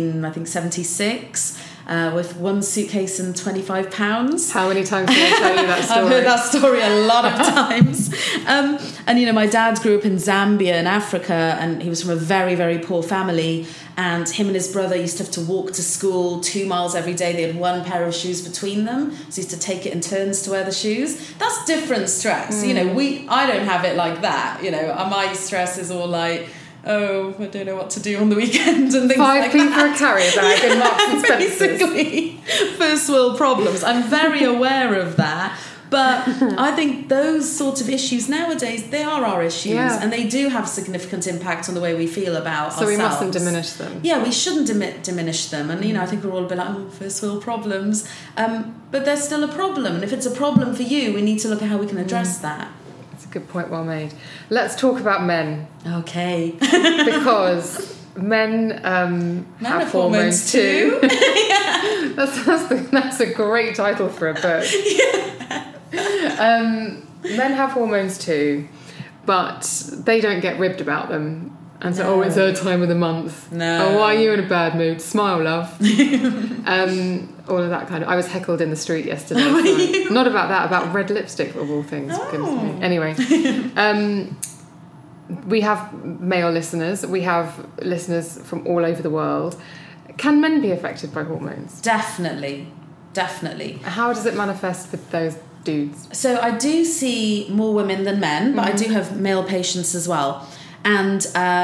1976 with one suitcase and £25. How many times did I tell you that story? I've heard that story a lot of times. And, you know, my dad grew up in Zambia in Africa, and he was from a very, very poor family. And him and his brother used to have to walk to school 2 miles every day. They had one pair of shoes between them, so he used to take it in turns to wear the shoes. That's different stress. You know, I don't have it like that. You know, my stress is all like, oh, I don't know what to do on the weekend and things like that. 5p for a carrier bag and Marks and Spencer's. Basically, first world problems. I'm very aware of that. But I think those sorts of issues nowadays, they are our issues, and they do have significant impact on the way we feel about ourselves. So we mustn't diminish them. Yeah, we shouldn't diminish them. And, I think we're all a bit like, first world problems. But there's still a problem. And if it's a problem for you, we need to look at how we can address that. That's a good point, well made. Let's talk about men. Okay. Because men have hormones too. That's a great title for a book. Men have hormones too, but they don't get ribbed about them. And so, it's her time of the month. No. Oh, why are you in a bad mood? Smile, love. All of that kind of... I was heckled in the street yesterday. So not about that, about red lipstick, of all things. Oh. Anyway. We have male listeners. We have listeners from all over the world. Can men be affected by hormones? Definitely. How does it manifest with those dudes? So I do see more women than men, but I do have male patients as well. And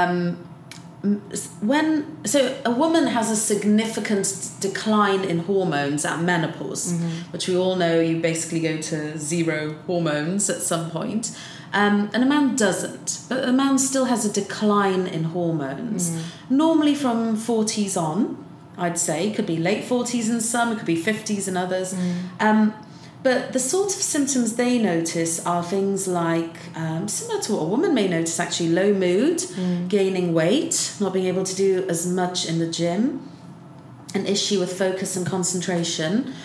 so a woman has a significant decline in hormones at menopause, which we all know you basically go to zero hormones at some point. And a man doesn't, but a man still has a decline in hormones, normally from 40s on, I'd say. It could be late 40s in some, it could be 50s in others. But the sort of symptoms they notice are things like, similar to what a woman may notice actually, low mood, gaining weight, not being able to do as much in the gym, an issue with focus and concentration,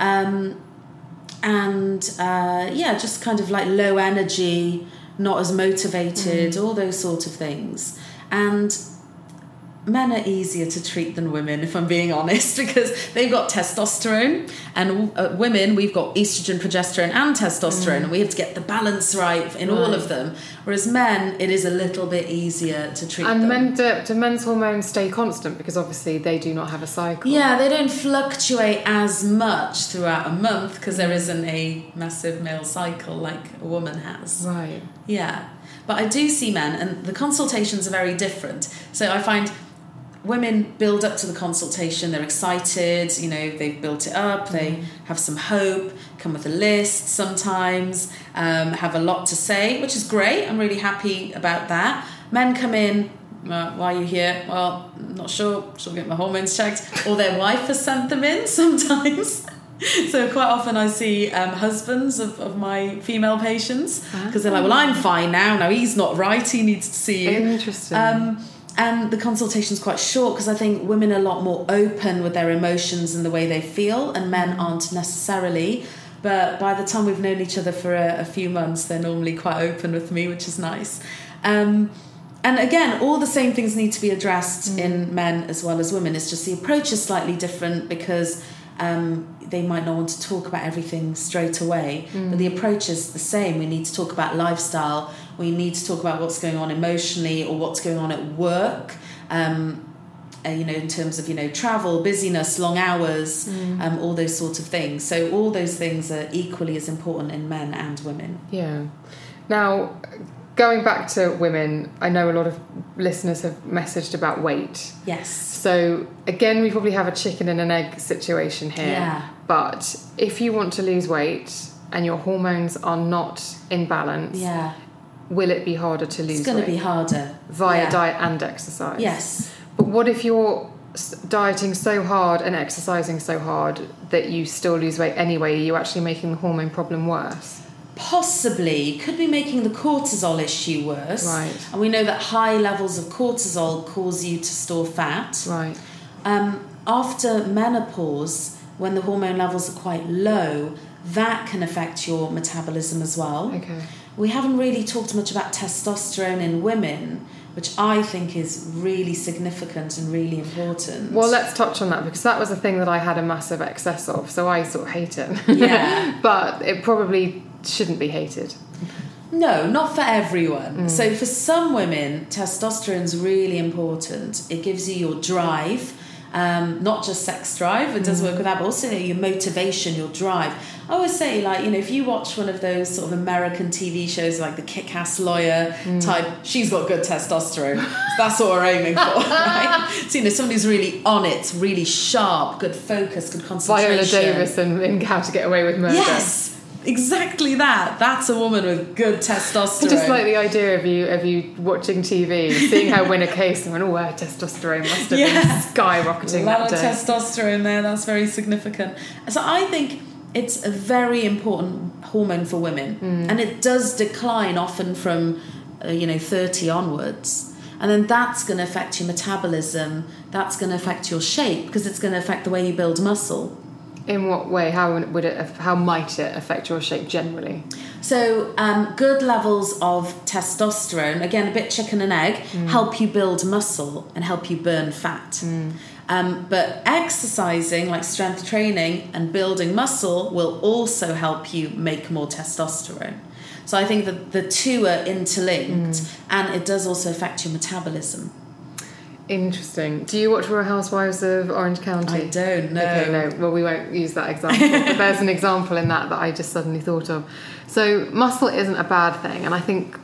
just kind of like low energy, not as motivated, all those sort of things. And men are easier to treat than women, if I'm being honest, because they've got testosterone, and women, we've got estrogen, progesterone and testosterone, and we have to get the balance right in all of them. Whereas men, it is a little bit easier to treat them. And do men's hormones stay constant? Because obviously they do not have a cycle. Yeah, they don't fluctuate as much throughout a month because there isn't a massive male cycle like a woman has. Right. Yeah. But I do see men, and the consultations are very different. So I find women build up to the consultation, they're excited, they've built it up, they have some hope, come with a list sometimes, have a lot to say, which is great. I'm really happy about that. Men come in, why are you here? Well, I'm not sure, shall get my hormones checked. Or their wife has sent them in sometimes. So quite often I see husbands of my female patients, because they're like, well, I'm fine now he's not right, he needs to see you. Interesting. And the consultation's quite short because I think women are a lot more open with their emotions and the way they feel, and men aren't necessarily. But by the time we've known each other for a few months, they're normally quite open with me, which is nice. And again, all the same things need to be addressed in men as well as women. It's just the approach is slightly different because they might not want to talk about everything straight away, but the approach is the same. We need to talk about lifestyle, we need to talk about what's going on emotionally or what's going on at work, in terms of travel, busyness, long hours, all those sorts of things. So all those things are equally as important in men and women. Yeah. Now, going back to women, I know a lot of listeners have messaged about weight. Yes. So again, we probably have a chicken and an egg situation here. Yeah. But if you want to lose weight and your hormones are not in balance, will it be harder to lose weight? It's going to be harder. Via diet and exercise. Yes. But what if you're dieting so hard and exercising so hard that you still lose weight anyway? Are you actually making the hormone problem worse? Possibly. Could be making the cortisol issue worse. Right. And we know that high levels of cortisol cause you to store fat. Right. After menopause, when the hormone levels are quite low, that can affect your metabolism as well. Okay. We haven't really talked much about testosterone in women, which I think is really significant and really important. Well, let's touch on that, because that was a thing that I had a massive excess of, so I sort of hate it. Yeah. But it probably shouldn't be hated. No, not for everyone. So for some women, testosterone's really important. It gives you your drive, not just sex drive, it does work with that, but also your motivation, your drive. I always say, if you watch one of those sort of American TV shows like the Kick-Ass Lawyer type, she's got good testosterone. So that's what we're aiming for, right? So, somebody who's really on it, really sharp, good focus, good concentration. Viola Davis in How to Get Away with Murder. Yes. exactly that. That's a woman with good testosterone. I just like the idea of you watching TV, seeing her win a case, and going, "Oh, her testosterone must have been skyrocketing a lot that of day." testosterone there. That's very significant. So I think it's a very important hormone for women, and it does decline often from 30 onwards. And then that's going to affect your metabolism. That's going to affect your shape because it's going to affect the way you build muscle. In what way? How might it affect your shape generally? So good levels of testosterone, again, a bit chicken and egg, help you build muscle and help you burn fat. But exercising, like strength training and building muscle, will also help you make more testosterone. So I think that the two are interlinked, and it does also affect your metabolism. Interesting. Do you watch Real Housewives of Orange County? I don't know. Okay, no. Well, we won't use that example, but there's an example in that I just suddenly thought of. So muscle isn't a bad thing, and I think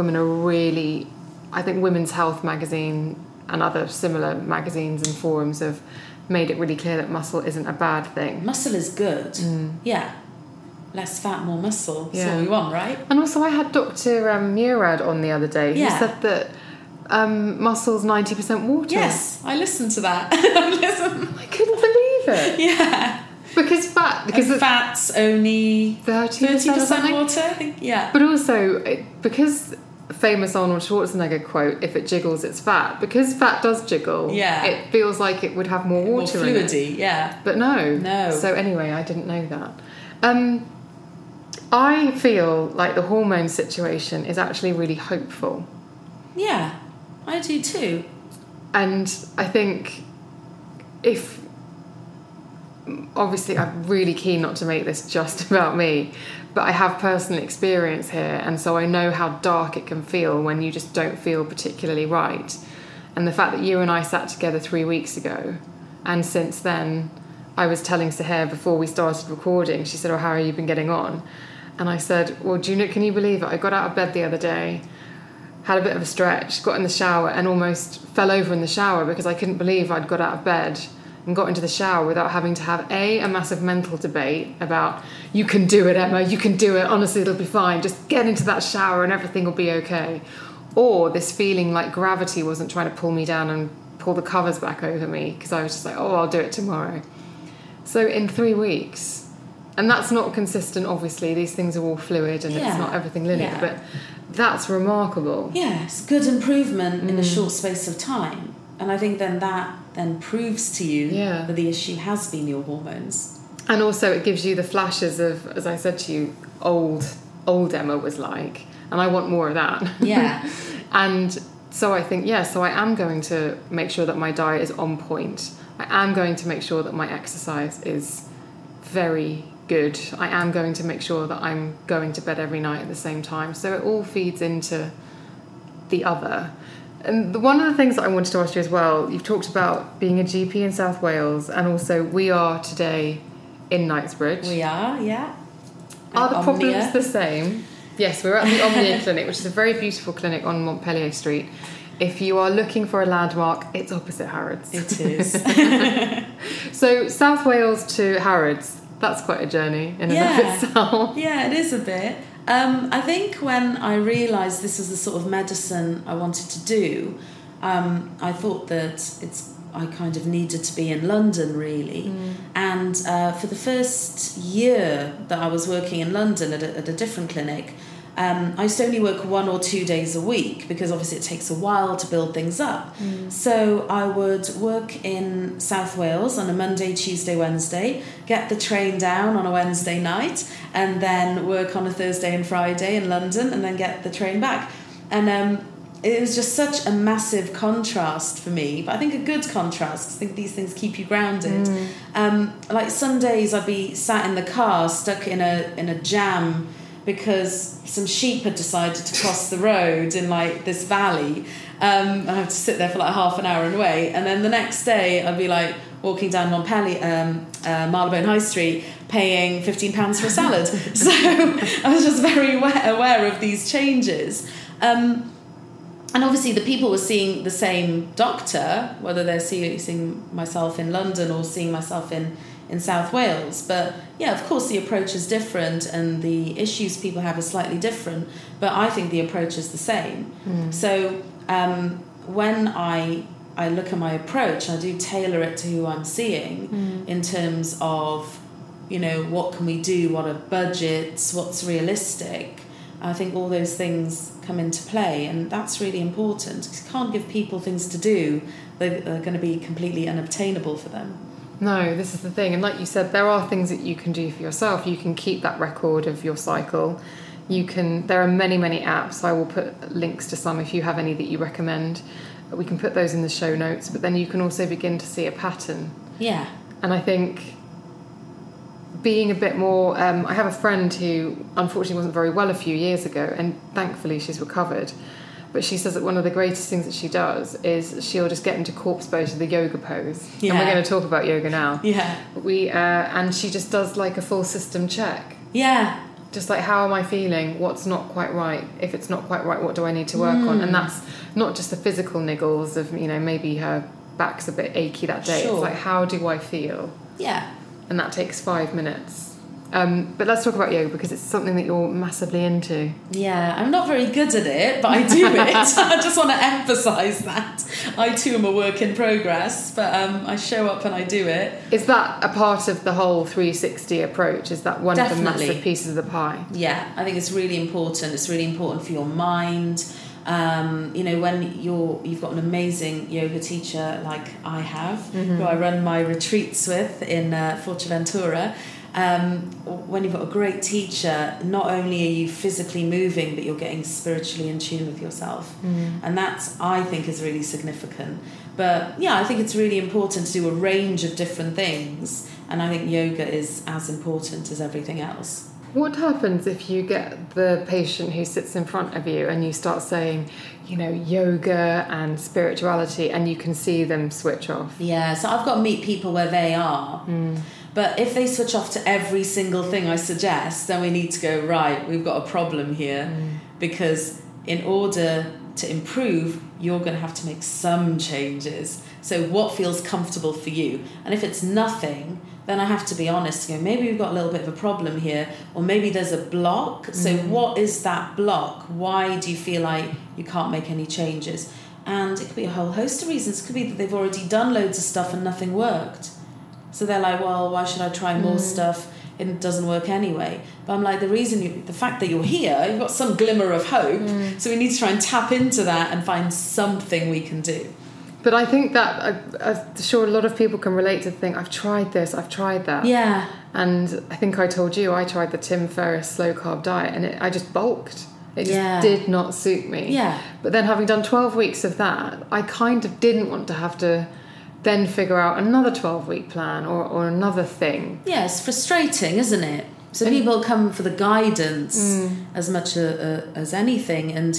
Women's Health magazine and other similar magazines and forums have made it really clear that muscle isn't a bad thing. Muscle is good. Yeah. Less fat, more muscle. That's what we want, right? And also I had Dr. Murad on the other day. He said that muscle's 90% water. Yes, I listened to that. I couldn't believe it. Yeah. Because fat's only 30% water, I think. Yeah. But also, because famous Arnold Schwarzenegger quote, "If it jiggles, it's fat." Because fat does jiggle, it feels like it would have more water more fluidy, in it. Yeah. But no. So anyway, I didn't know that. I feel like the hormone situation is actually really hopeful. Yeah, I do too. And I think obviously I'm really keen not to make this just about me, but I have personal experience here, and so I know how dark it can feel when you just don't feel particularly right. And the fact that you and I sat together 3 weeks ago, and since then I was telling Seher before we started recording, she said, "Oh, how have you been getting on?" And I said, "Well, can you believe it? I got out of bed the other day, had a bit of a stretch, got in the shower and almost fell over in the shower because I couldn't believe I'd got out of bed and got into the shower without having to have a massive mental debate about, you can do it, Emma, you can do it, honestly, it'll be fine, just get into that shower and everything will be okay." Or this feeling like gravity wasn't trying to pull me down and pull the covers back over me because I was just like, "Oh, I'll do it tomorrow." So in 3 weeks... And that's not consistent, obviously. These things are all fluid and it's not everything linear. But that's remarkable. Yeah, it's good improvement in a short space of time. And I think that proves to you that the issue has been your hormones. And also it gives you the flashes of, as I said to you, old Emma was like. And I want more of that. Yeah. And so I think, so I am going to make sure that my diet is on point. I am going to make sure that my exercise is very good. I am going to make sure that I'm going to bed every night at the same time. So it all feeds into the other. And one of the things that I wanted to ask you as well, you've talked about being a GP in South Wales, and also we are today in Knightsbridge. We are, yeah. Are the problems the same? Yes, we're at the Omnia Clinic, which is a very beautiful clinic on Montpellier Street. If you are looking for a landmark, it's opposite Harrods. It is. So South Wales to Harrods, that's quite a journey in and of itself. Yeah, it is a bit. I think when I realised this was the sort of medicine I wanted to do, I thought that I kind of needed to be in London, really. And for the first year that I was working in London at a different clinic, I used to only work 1 or 2 days a week because obviously it takes a while to build things up. So I would work in South Wales on a Monday, Tuesday, Wednesday, get the train down on a Wednesday night, and then work on a Thursday and Friday in London, and then get the train back. And it was just such a massive contrast for me, but I think a good contrast, because I think these things keep you grounded. Like some days I'd be sat in the car stuck in a jam because some sheep had decided to cross the road in like this valley. I have to sit there for like half an hour and wait, and then the next day I'd be like walking down Montpellier, Marylebone High Street, paying £15 for a salad. So I was just very aware of these changes. And obviously the people were seeing the same doctor, whether they're seeing myself in London or seeing myself in South Wales. But yeah, of course the approach is different and the issues people have are slightly different, but I think the approach is the same. So when I look at my approach, I do tailor it to who I'm seeing in terms of, what can we do, what are budgets, what's realistic. I think all those things come into play, and that's really important. You can't give people things to do that are going to be completely unobtainable for them. No, this is the thing. And like you said, there are things that you can do for yourself. You can keep that record of your cycle. There are many, many apps. I will put links to some if you have any that you recommend. We can put those in the show notes, but then you can also begin to see a pattern. Yeah. And I think being a bit more... I have a friend who unfortunately wasn't very well a few years ago, and thankfully she's recovered. But she says that one of the greatest things that she does is she'll just get into corpse pose, the yoga pose. Yeah. And we're going to talk about yoga now. Yeah. And she just does like a full system check. Yeah. Just like, how am I feeling? What's not quite right? If it's not quite right, what do I need to work on? And that's not just the physical niggles of, maybe her back's a bit achy that day. Sure. It's like, how do I feel? Yeah. And that takes 5 minutes. But let's talk about yoga, because it's something that you're massively into. Yeah, I'm not very good at it, but I do it. I just want to emphasise that. I too am a work in progress, but I show up and I do it. Is that a part of the whole 360 approach? Is that one Definitely. of the massive pieces of the pie? Yeah, I think it's really important. It's really important for your mind. When you've got an amazing yoga teacher like I have, who I run my retreats with in Fuerteventura. When you've got a great teacher, not only are you physically moving, but you're getting spiritually in tune with yourself. And that's, I think, is really significant. But yeah, I think it's really important to do a range of different things, and I think yoga is as important as everything else. What happens if you get the patient who sits in front of you and you start saying, yoga and spirituality, and you can see them switch off? Yeah, so I've got to meet people where they are. But if they switch off to every single thing I suggest, then we need to go, right, we've got a problem here. Because in order to improve, you're going to have to make some changes. So what feels comfortable for you? And if it's nothing, then I have to be honest and go, maybe we've got a little bit of a problem here, or maybe there's a block. So what is that block? Why do you feel like you can't make any changes? And it could be a whole host of reasons. It could be that they've already done loads of stuff and nothing worked. So they're like, well, why should I try more stuff? It doesn't work anyway. But I'm like, the fact that you're here, you've got some glimmer of hope. So we need to try and tap into that and find something we can do. But I think that, I'm sure a lot of people can relate to the thing, I've tried this, I've tried that. Yeah. And I think I told you, I tried the Tim Ferriss slow carb diet, and I just bulked. It just did not suit me. Yeah. But then having done 12 weeks of that, I kind of didn't want to have to then figure out another 12-week plan or another thing. Yeah, it's frustrating, isn't it? So people come for the guidance as much as anything. And,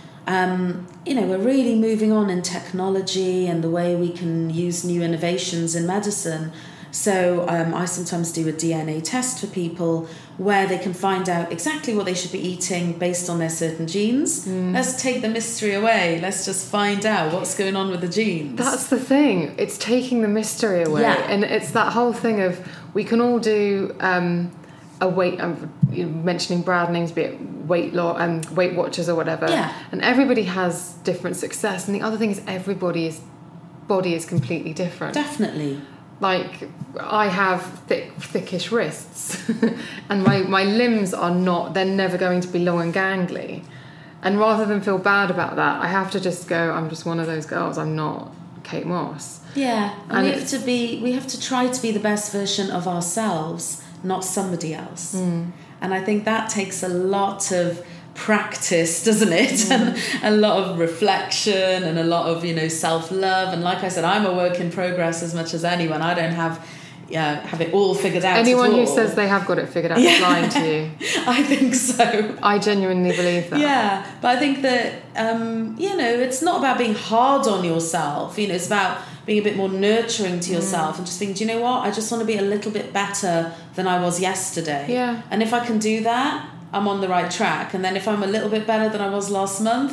we're really moving on in technology and the way we can use new innovations in medicine. So I sometimes do a DNA test for people where they can find out exactly what they should be eating based on their certain genes. Let's take the mystery away. Let's just find out what's going on with the genes. That's the thing. It's taking the mystery away. Yeah. And it's that whole thing of, we can all do a weight, mentioning brand names, be it Weight Watchers or whatever. Yeah. And everybody has different success. And the other thing is, everybody's body is completely different. Definitely. Like, I have thickish wrists and my limbs are not, they're never going to be long and gangly. And rather than feel bad about that, I have to just go, I'm just one of those girls. I'm not Kate Moss. Yeah. And we have to try to be the best version of ourselves, not somebody else. And I think that takes a lot of practice, doesn't it? And a lot of reflection and a lot of self-love. And like I said, I'm a work in progress as much as anyone. I don't have it all figured out. Anyone who says they have got it figured out is lying to you. I think so. I genuinely believe that. Yeah, but I think that it's not about being hard on yourself. It's about being a bit more nurturing to yourself and just thinking, do you know what, I just want to be a little bit better than I was yesterday. And if I can do that, I'm on the right track. And then if I'm a little bit better than I was last month,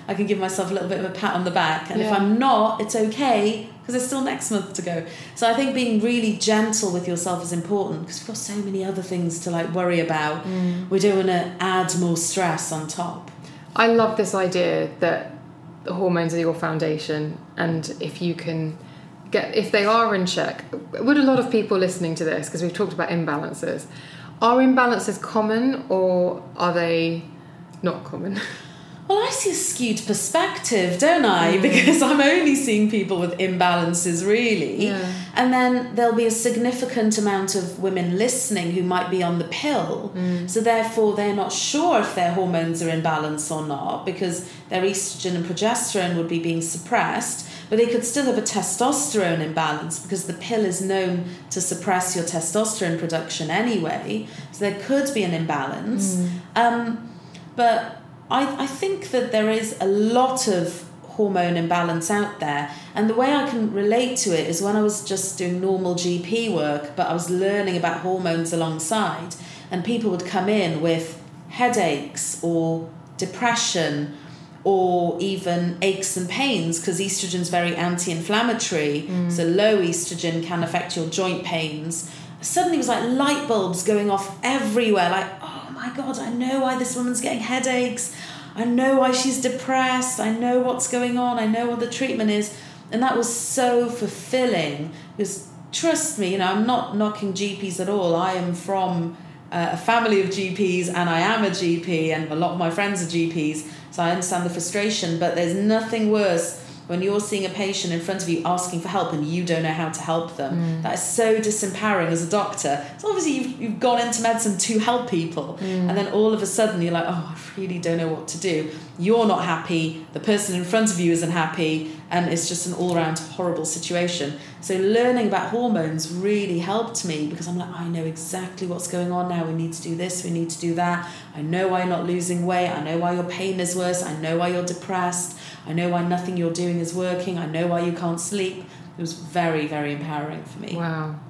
I can give myself a little bit of a pat on the back. And if Yeah. I'm not, it's okay, because there's still next month to go. So I think being really gentle with yourself is important, because we've got so many other things to like worry about. We don't want to add more stress on top. I love this idea that the hormones are your foundation, and if you can if they are in check, would a lot of people listening to this, because we've talked about imbalances, are imbalances common or are they not common? Well, I see a skewed perspective, don't I? Because I'm only seeing people with imbalances, really. Yeah. And then there'll be a significant amount of women listening who might be on the pill. So therefore, they're not sure if their hormones are in balance or not, because their estrogen and progesterone would be being suppressed. But they could still have a testosterone imbalance, because the pill is known to suppress your testosterone production anyway. So there could be an imbalance. But I think that there is a lot of hormone imbalance out there. And the way I can relate to it is when I was just doing normal GP work, but I was learning about hormones alongside, and people would come in with headaches or depression or even aches and pains, because estrogen's very anti-inflammatory. So low estrogen can affect your joint pains. Suddenly it was like light bulbs going off everywhere, like, oh my God, I know why this woman's getting headaches. I know why she's depressed. I know what's going on. I know what the treatment is. And that was so fulfilling, because trust me, I'm not knocking GPs at all. I am from a family of GPs, and I am a GP, and a lot of my friends are GPs, so I understand the frustration. But there's nothing worse when you're seeing a patient in front of you asking for help and you don't know how to help them. That is so disempowering as a doctor. So obviously you've gone into medicine to help people, and then all of a sudden you're like, oh, I really don't know what to do. You're not happy, the person in front of you isn't happy, and it's just an all-round horrible situation. So learning about hormones really helped me, because I'm like, I know exactly what's going on now. We need to do this, we need to do that. I know why you're not losing weight. I know why your pain is worse. I know why you're depressed. I know why nothing you're doing is working. I know why you can't sleep. It was very, very empowering for me.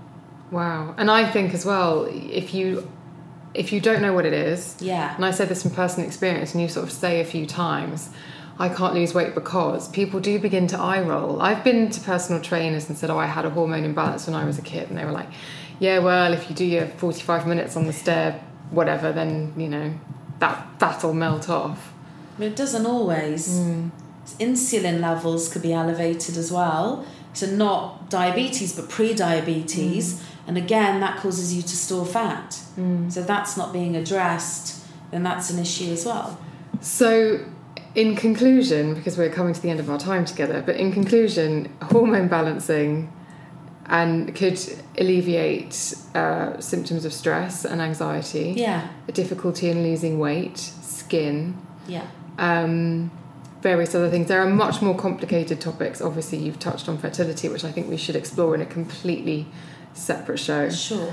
Wow. And I think as well, if you don't know what it is, and I said this from personal experience, and you sort of say a few times, I can't lose weight because, people do begin to eye roll. I've been to personal trainers and said, I had a hormone imbalance when I was a kid, and they were like, yeah, well, if you do your 45 minutes on the stair, whatever, then, that'll melt off. But it doesn't always. Insulin levels could be elevated as well. So not diabetes, but pre-diabetes. And again, that causes you to store fat. So if that's not being addressed, then that's an issue as well. So in conclusion, because we're coming to the end of our time together, but in conclusion, hormone balancing and could alleviate symptoms of stress and anxiety, difficulty in losing weight, skin, various other things. There are much more complicated topics. Obviously, you've touched on fertility, which I think we should explore in a completely separate show. Sure.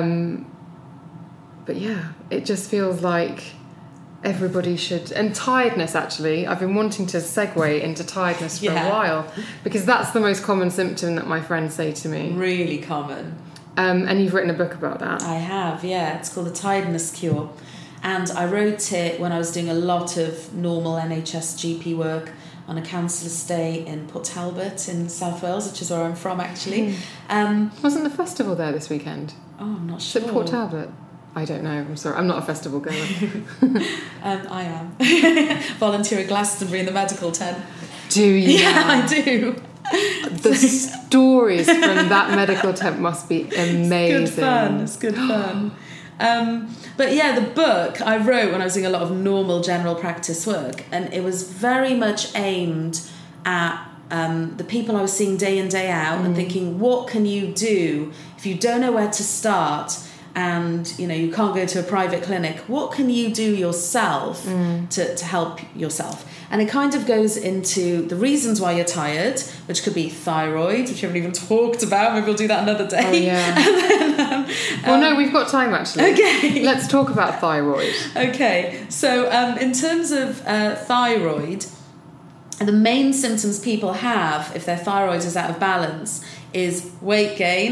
But yeah, it just feels like everybody should. And tiredness, actually. I've been wanting to segue into tiredness for a while, because that's the most common symptom that my friends say to me. Really common. And you've written a book about that. I have, yeah. It's called The Tiredness Cure. And I wrote it when I was doing a lot of normal NHS GP work on a council estate in Port Talbot in South Wales, which is where I'm from, actually. Wasn't the festival there this weekend? Oh, I'm not sure. Is it Port Talbot? I don't know. I'm sorry. I'm not a festival goer. I am. Volunteer at Glastonbury in the medical tent. Do you? Yeah, I do. The stories from that medical tent must be amazing. It's good fun. But yeah, the book I wrote when I was doing a lot of normal general practice work, and it was very much aimed at the people I was seeing day in, day out, and thinking, what can you do if you don't know where to start, and you can't go to a private clinic? What can you do yourself to help yourself? And it kind of goes into the reasons why you're tired, which could be thyroid, which we haven't even talked about. Maybe we'll do that another day. Oh, yeah. And then, well, no, we've got time, actually. Okay. Let's talk about thyroid. Okay. So in terms of thyroid, the main symptoms people have if their thyroid is out of balance is weight gain,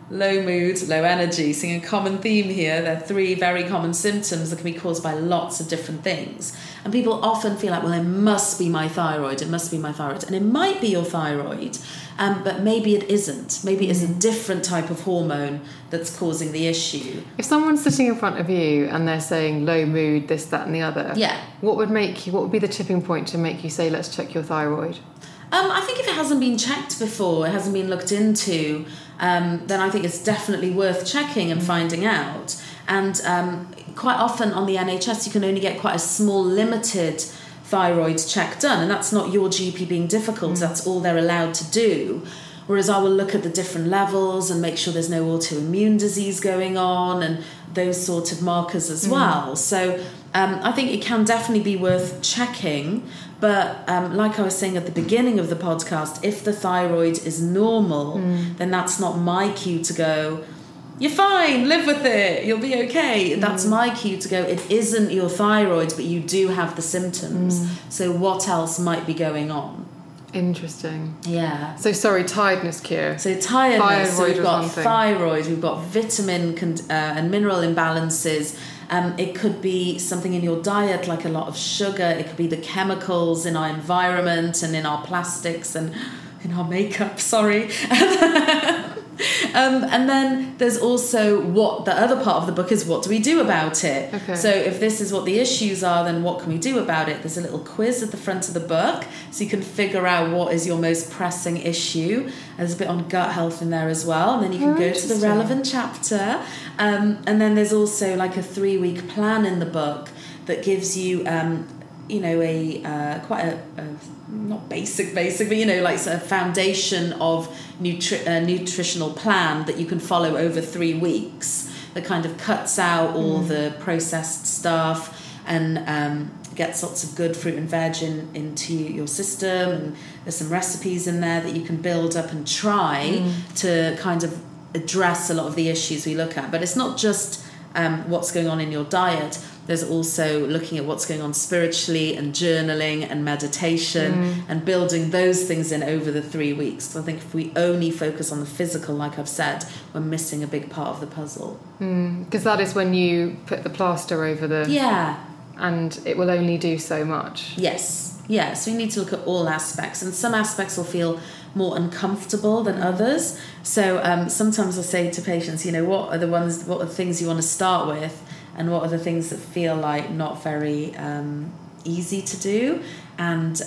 low mood, low energy. Seeing a common theme here. There are 3 very common symptoms that can be caused by lots of different things. And people often feel like, well, it must be my thyroid. It must be my thyroid. And it might be your thyroid, but maybe it isn't. Maybe it's a different type of hormone that's causing the issue. If someone's sitting in front of you and they're saying low mood, this, that and the other, what would be the tipping point to make you say, let's check your thyroid? I think if it hasn't been checked before, it hasn't been looked into, then I think it's definitely worth checking and finding out. And quite often on the NHS, you can only get quite a small, limited thyroid check done. And that's not your GP being difficult. That's all they're allowed to do. Whereas I will look at the different levels and make sure there's no autoimmune disease going on and those sort of markers as well. So I think it can definitely be worth checking. But like I was saying at the beginning of the podcast, if the thyroid is normal, then that's not my cue to go, you're fine, live with it, you'll be okay. That's my cue to go, it isn't your thyroid, but you do have the symptoms. So what else might be going on? Interesting. Yeah. So sorry, tiredness cure. So tiredness, so we've got thing. thyroid, we've got vitamin and mineral imbalances. It could be something in your diet, like a lot of sugar. It could be the chemicals in our environment and in our plastics and in our makeup, sorry. And then there's also what the other part of the book is, what do we do about it? Okay. So if this is what the issues are, then what can we do about it? There's a little quiz at the front of the book so you can figure out what is your most pressing issue. There's a bit on gut health in there as well, and then you can go to the relevant chapter. And then there's also like a 3-week plan in the book that gives you quite a not basic, but like a foundation of nutritional plan that you can follow over 3 weeks that kind of cuts out all the processed stuff and gets lots of good fruit and veg into your system. And there's some recipes in there that you can build up and try to kind of address a lot of the issues we look at. But it's not just what's going on in your diet. There's also looking at what's going on spiritually and journaling and meditation and building those things in over the 3 weeks. So I think if we only focus on the physical, like I've said, we're missing a big part of the puzzle. Because that is when you put the plaster over the... Yeah. And it will only do so much. Yes. Yeah, so you need to look at all aspects. And some aspects will feel more uncomfortable than others. So sometimes I say to patients, what are the things you want to start with? And what are the things that feel like not very easy to do? And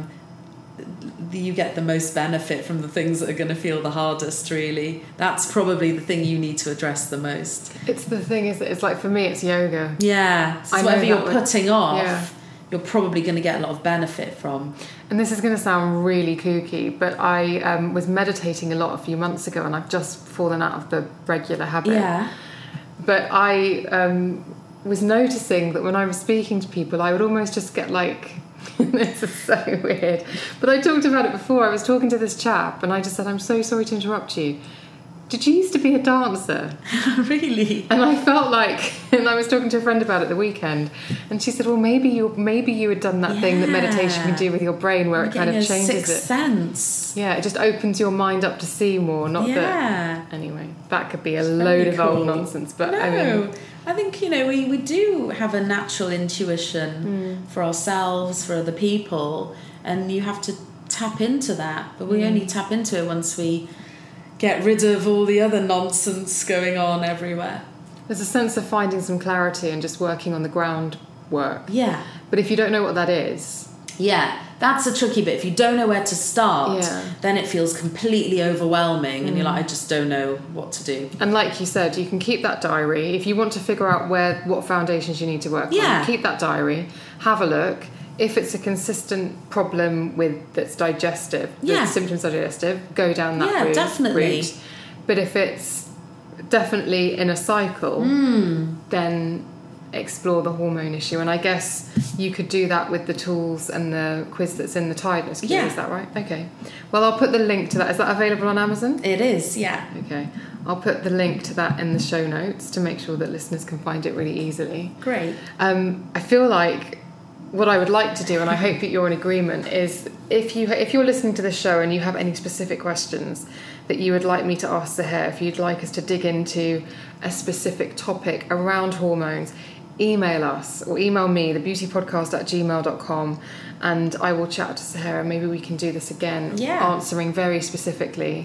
you get the most benefit from the things that are going to feel the hardest, really. That's probably the thing you need to address the most. It's the thing, is it's like for me, it's yoga. Yeah. So whatever you're putting off, you're probably going to get a lot of benefit from. And this is going to sound really kooky, but I was meditating a lot a few months ago and I've just fallen out of the regular habit. Yeah. But I was noticing that when I was speaking to people, I would almost just get like, this is so weird, but I talked about it before. I was talking to this chap and I just said, I'm so sorry to interrupt you. Did you used to be a dancer? Really? And I felt like, and I was talking to a friend about it the weekend, and she said, well, maybe you had done that thing that meditation can do with your brain where it kind of changes it. Sixth sense. Yeah, it just opens your mind up to see more, not that... Anyway, that could be a load of old nonsense, but I think, we do have a natural intuition for ourselves, for other people, and you have to tap into that, but we only tap into it once we get rid of all the other nonsense going on everywhere. There's a sense of finding some clarity and just working on the groundwork. Yeah. But if you don't know what that is... Yeah, that's a tricky bit. If you don't know where to start, then it feels completely overwhelming and you're like, I just don't know what to do. And like you said, you can keep that diary. If you want to figure out what foundations you need to work on, keep that diary, have a look. If it's a consistent problem that's digestive, the symptoms are digestive, go down that route. Definitely. But if it's definitely in a cycle, then explore the hormone issue. And I guess you could do that with the tools and the quiz that's in the tiredness cure. Is that right? Okay. Well, I'll put the link to that. Is that available on Amazon? It is, yeah. Okay. I'll put the link to that in the show notes to make sure that listeners can find it really easily. Great. I feel like what I would like to do, and I hope that you're in agreement, is if you're listening to this show and you have any specific questions that you would like me to ask Seher, if you'd like us to dig into a specific topic around hormones, email us or email me, thebeautypodcast@gmail.com, and I will chat to Seher, and maybe we can do this again, answering very specifically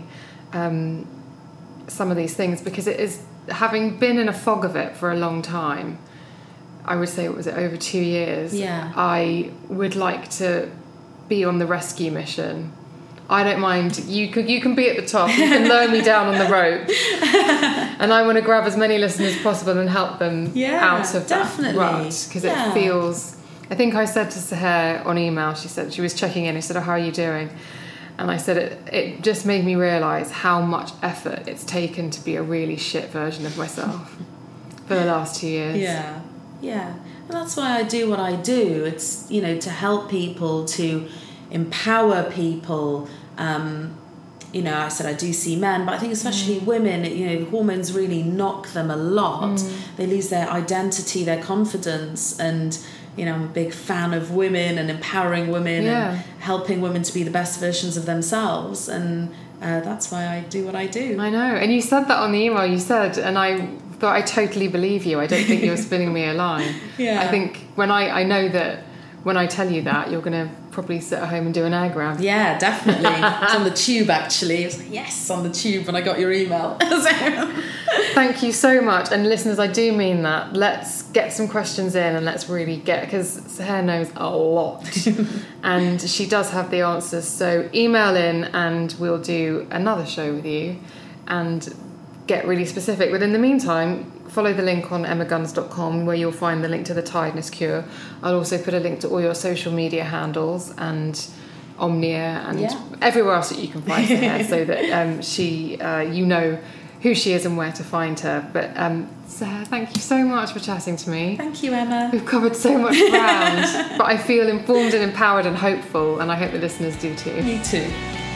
some of these things, because it is, having been in a fog of it for a long time, I would say, was it over 2 years? Yeah. I would like to be on the rescue mission. I don't mind. You can be at the top. You can lower me down on the rope. And I want to grab as many listeners as possible and help them out of that rut. Because it feels... I think I said to Seher on email, she said, she was checking in, I said, how are you doing? And I said, it just made me realise how much effort it's taken to be a really shit version of myself for the last 2 years. Yeah. Yeah, and that's why I do what I do. It's, to help people, to empower people. I said I do see men, but I think especially women, hormones really knock them a lot. They lose their identity, their confidence, and I'm a big fan of women and empowering women and helping women to be the best versions of themselves. And that's why I do what I do. I know, and you said that on the email. You said, and I thought, I totally believe you. I don't think you're spinning me a line. I think when I know that when I tell you that, you're going to probably sit at home and do an airgram. Yeah, definitely. It's on the tube, actually. It was like, yes, on the tube when I got your email. Thank you so much. And listeners, I do mean that. Let's get some questions in and let's really because Seher knows a lot. And she does have the answers. So email in and we'll do another show with you and get really specific. But in the meantime, follow the link on emmaguns.com where you'll find the link to the tiredness cure. I'll also put a link to all your social media handles and Omnia and everywhere else that you can find her, so that she, who she is and where to find her. But Seher, thank you so much for chatting to me. Thank you, Emma. We've covered so much ground, but I feel informed and empowered and hopeful, and I hope the listeners do too. Me too.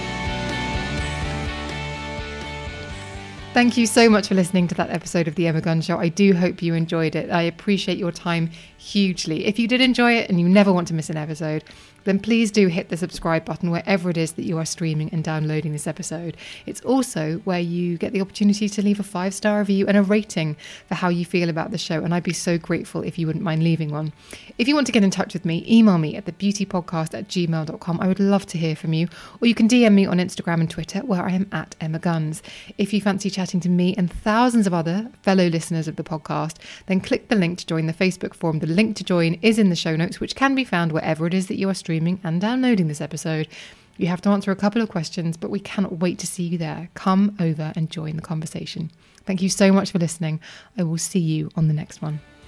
Thank you so much for listening to that episode of The Emma Guns Show. I do hope you enjoyed it. I appreciate your time hugely. If you did enjoy it and you never want to miss an episode, then please do hit the subscribe button wherever it is that you are streaming and downloading this episode. It's also where you get the opportunity to leave a 5-star review and a rating for how you feel about the show, and I'd be so grateful if you wouldn't mind leaving one. If you want to get in touch with me, email me at thebeautypodcast@gmail.com. I would love to hear from you, or you can DM me on Instagram and Twitter where I am at Emma Guns. If you fancy chatting to me and thousands of other fellow listeners of the podcast, then click the link to join the Facebook forum. The link to join is in the show notes, which can be found wherever it is that you are streaming and downloading this episode. You have to answer a couple of questions, but we cannot wait to see you there. Come over and join the conversation. Thank you so much for listening. I will see you on the next one.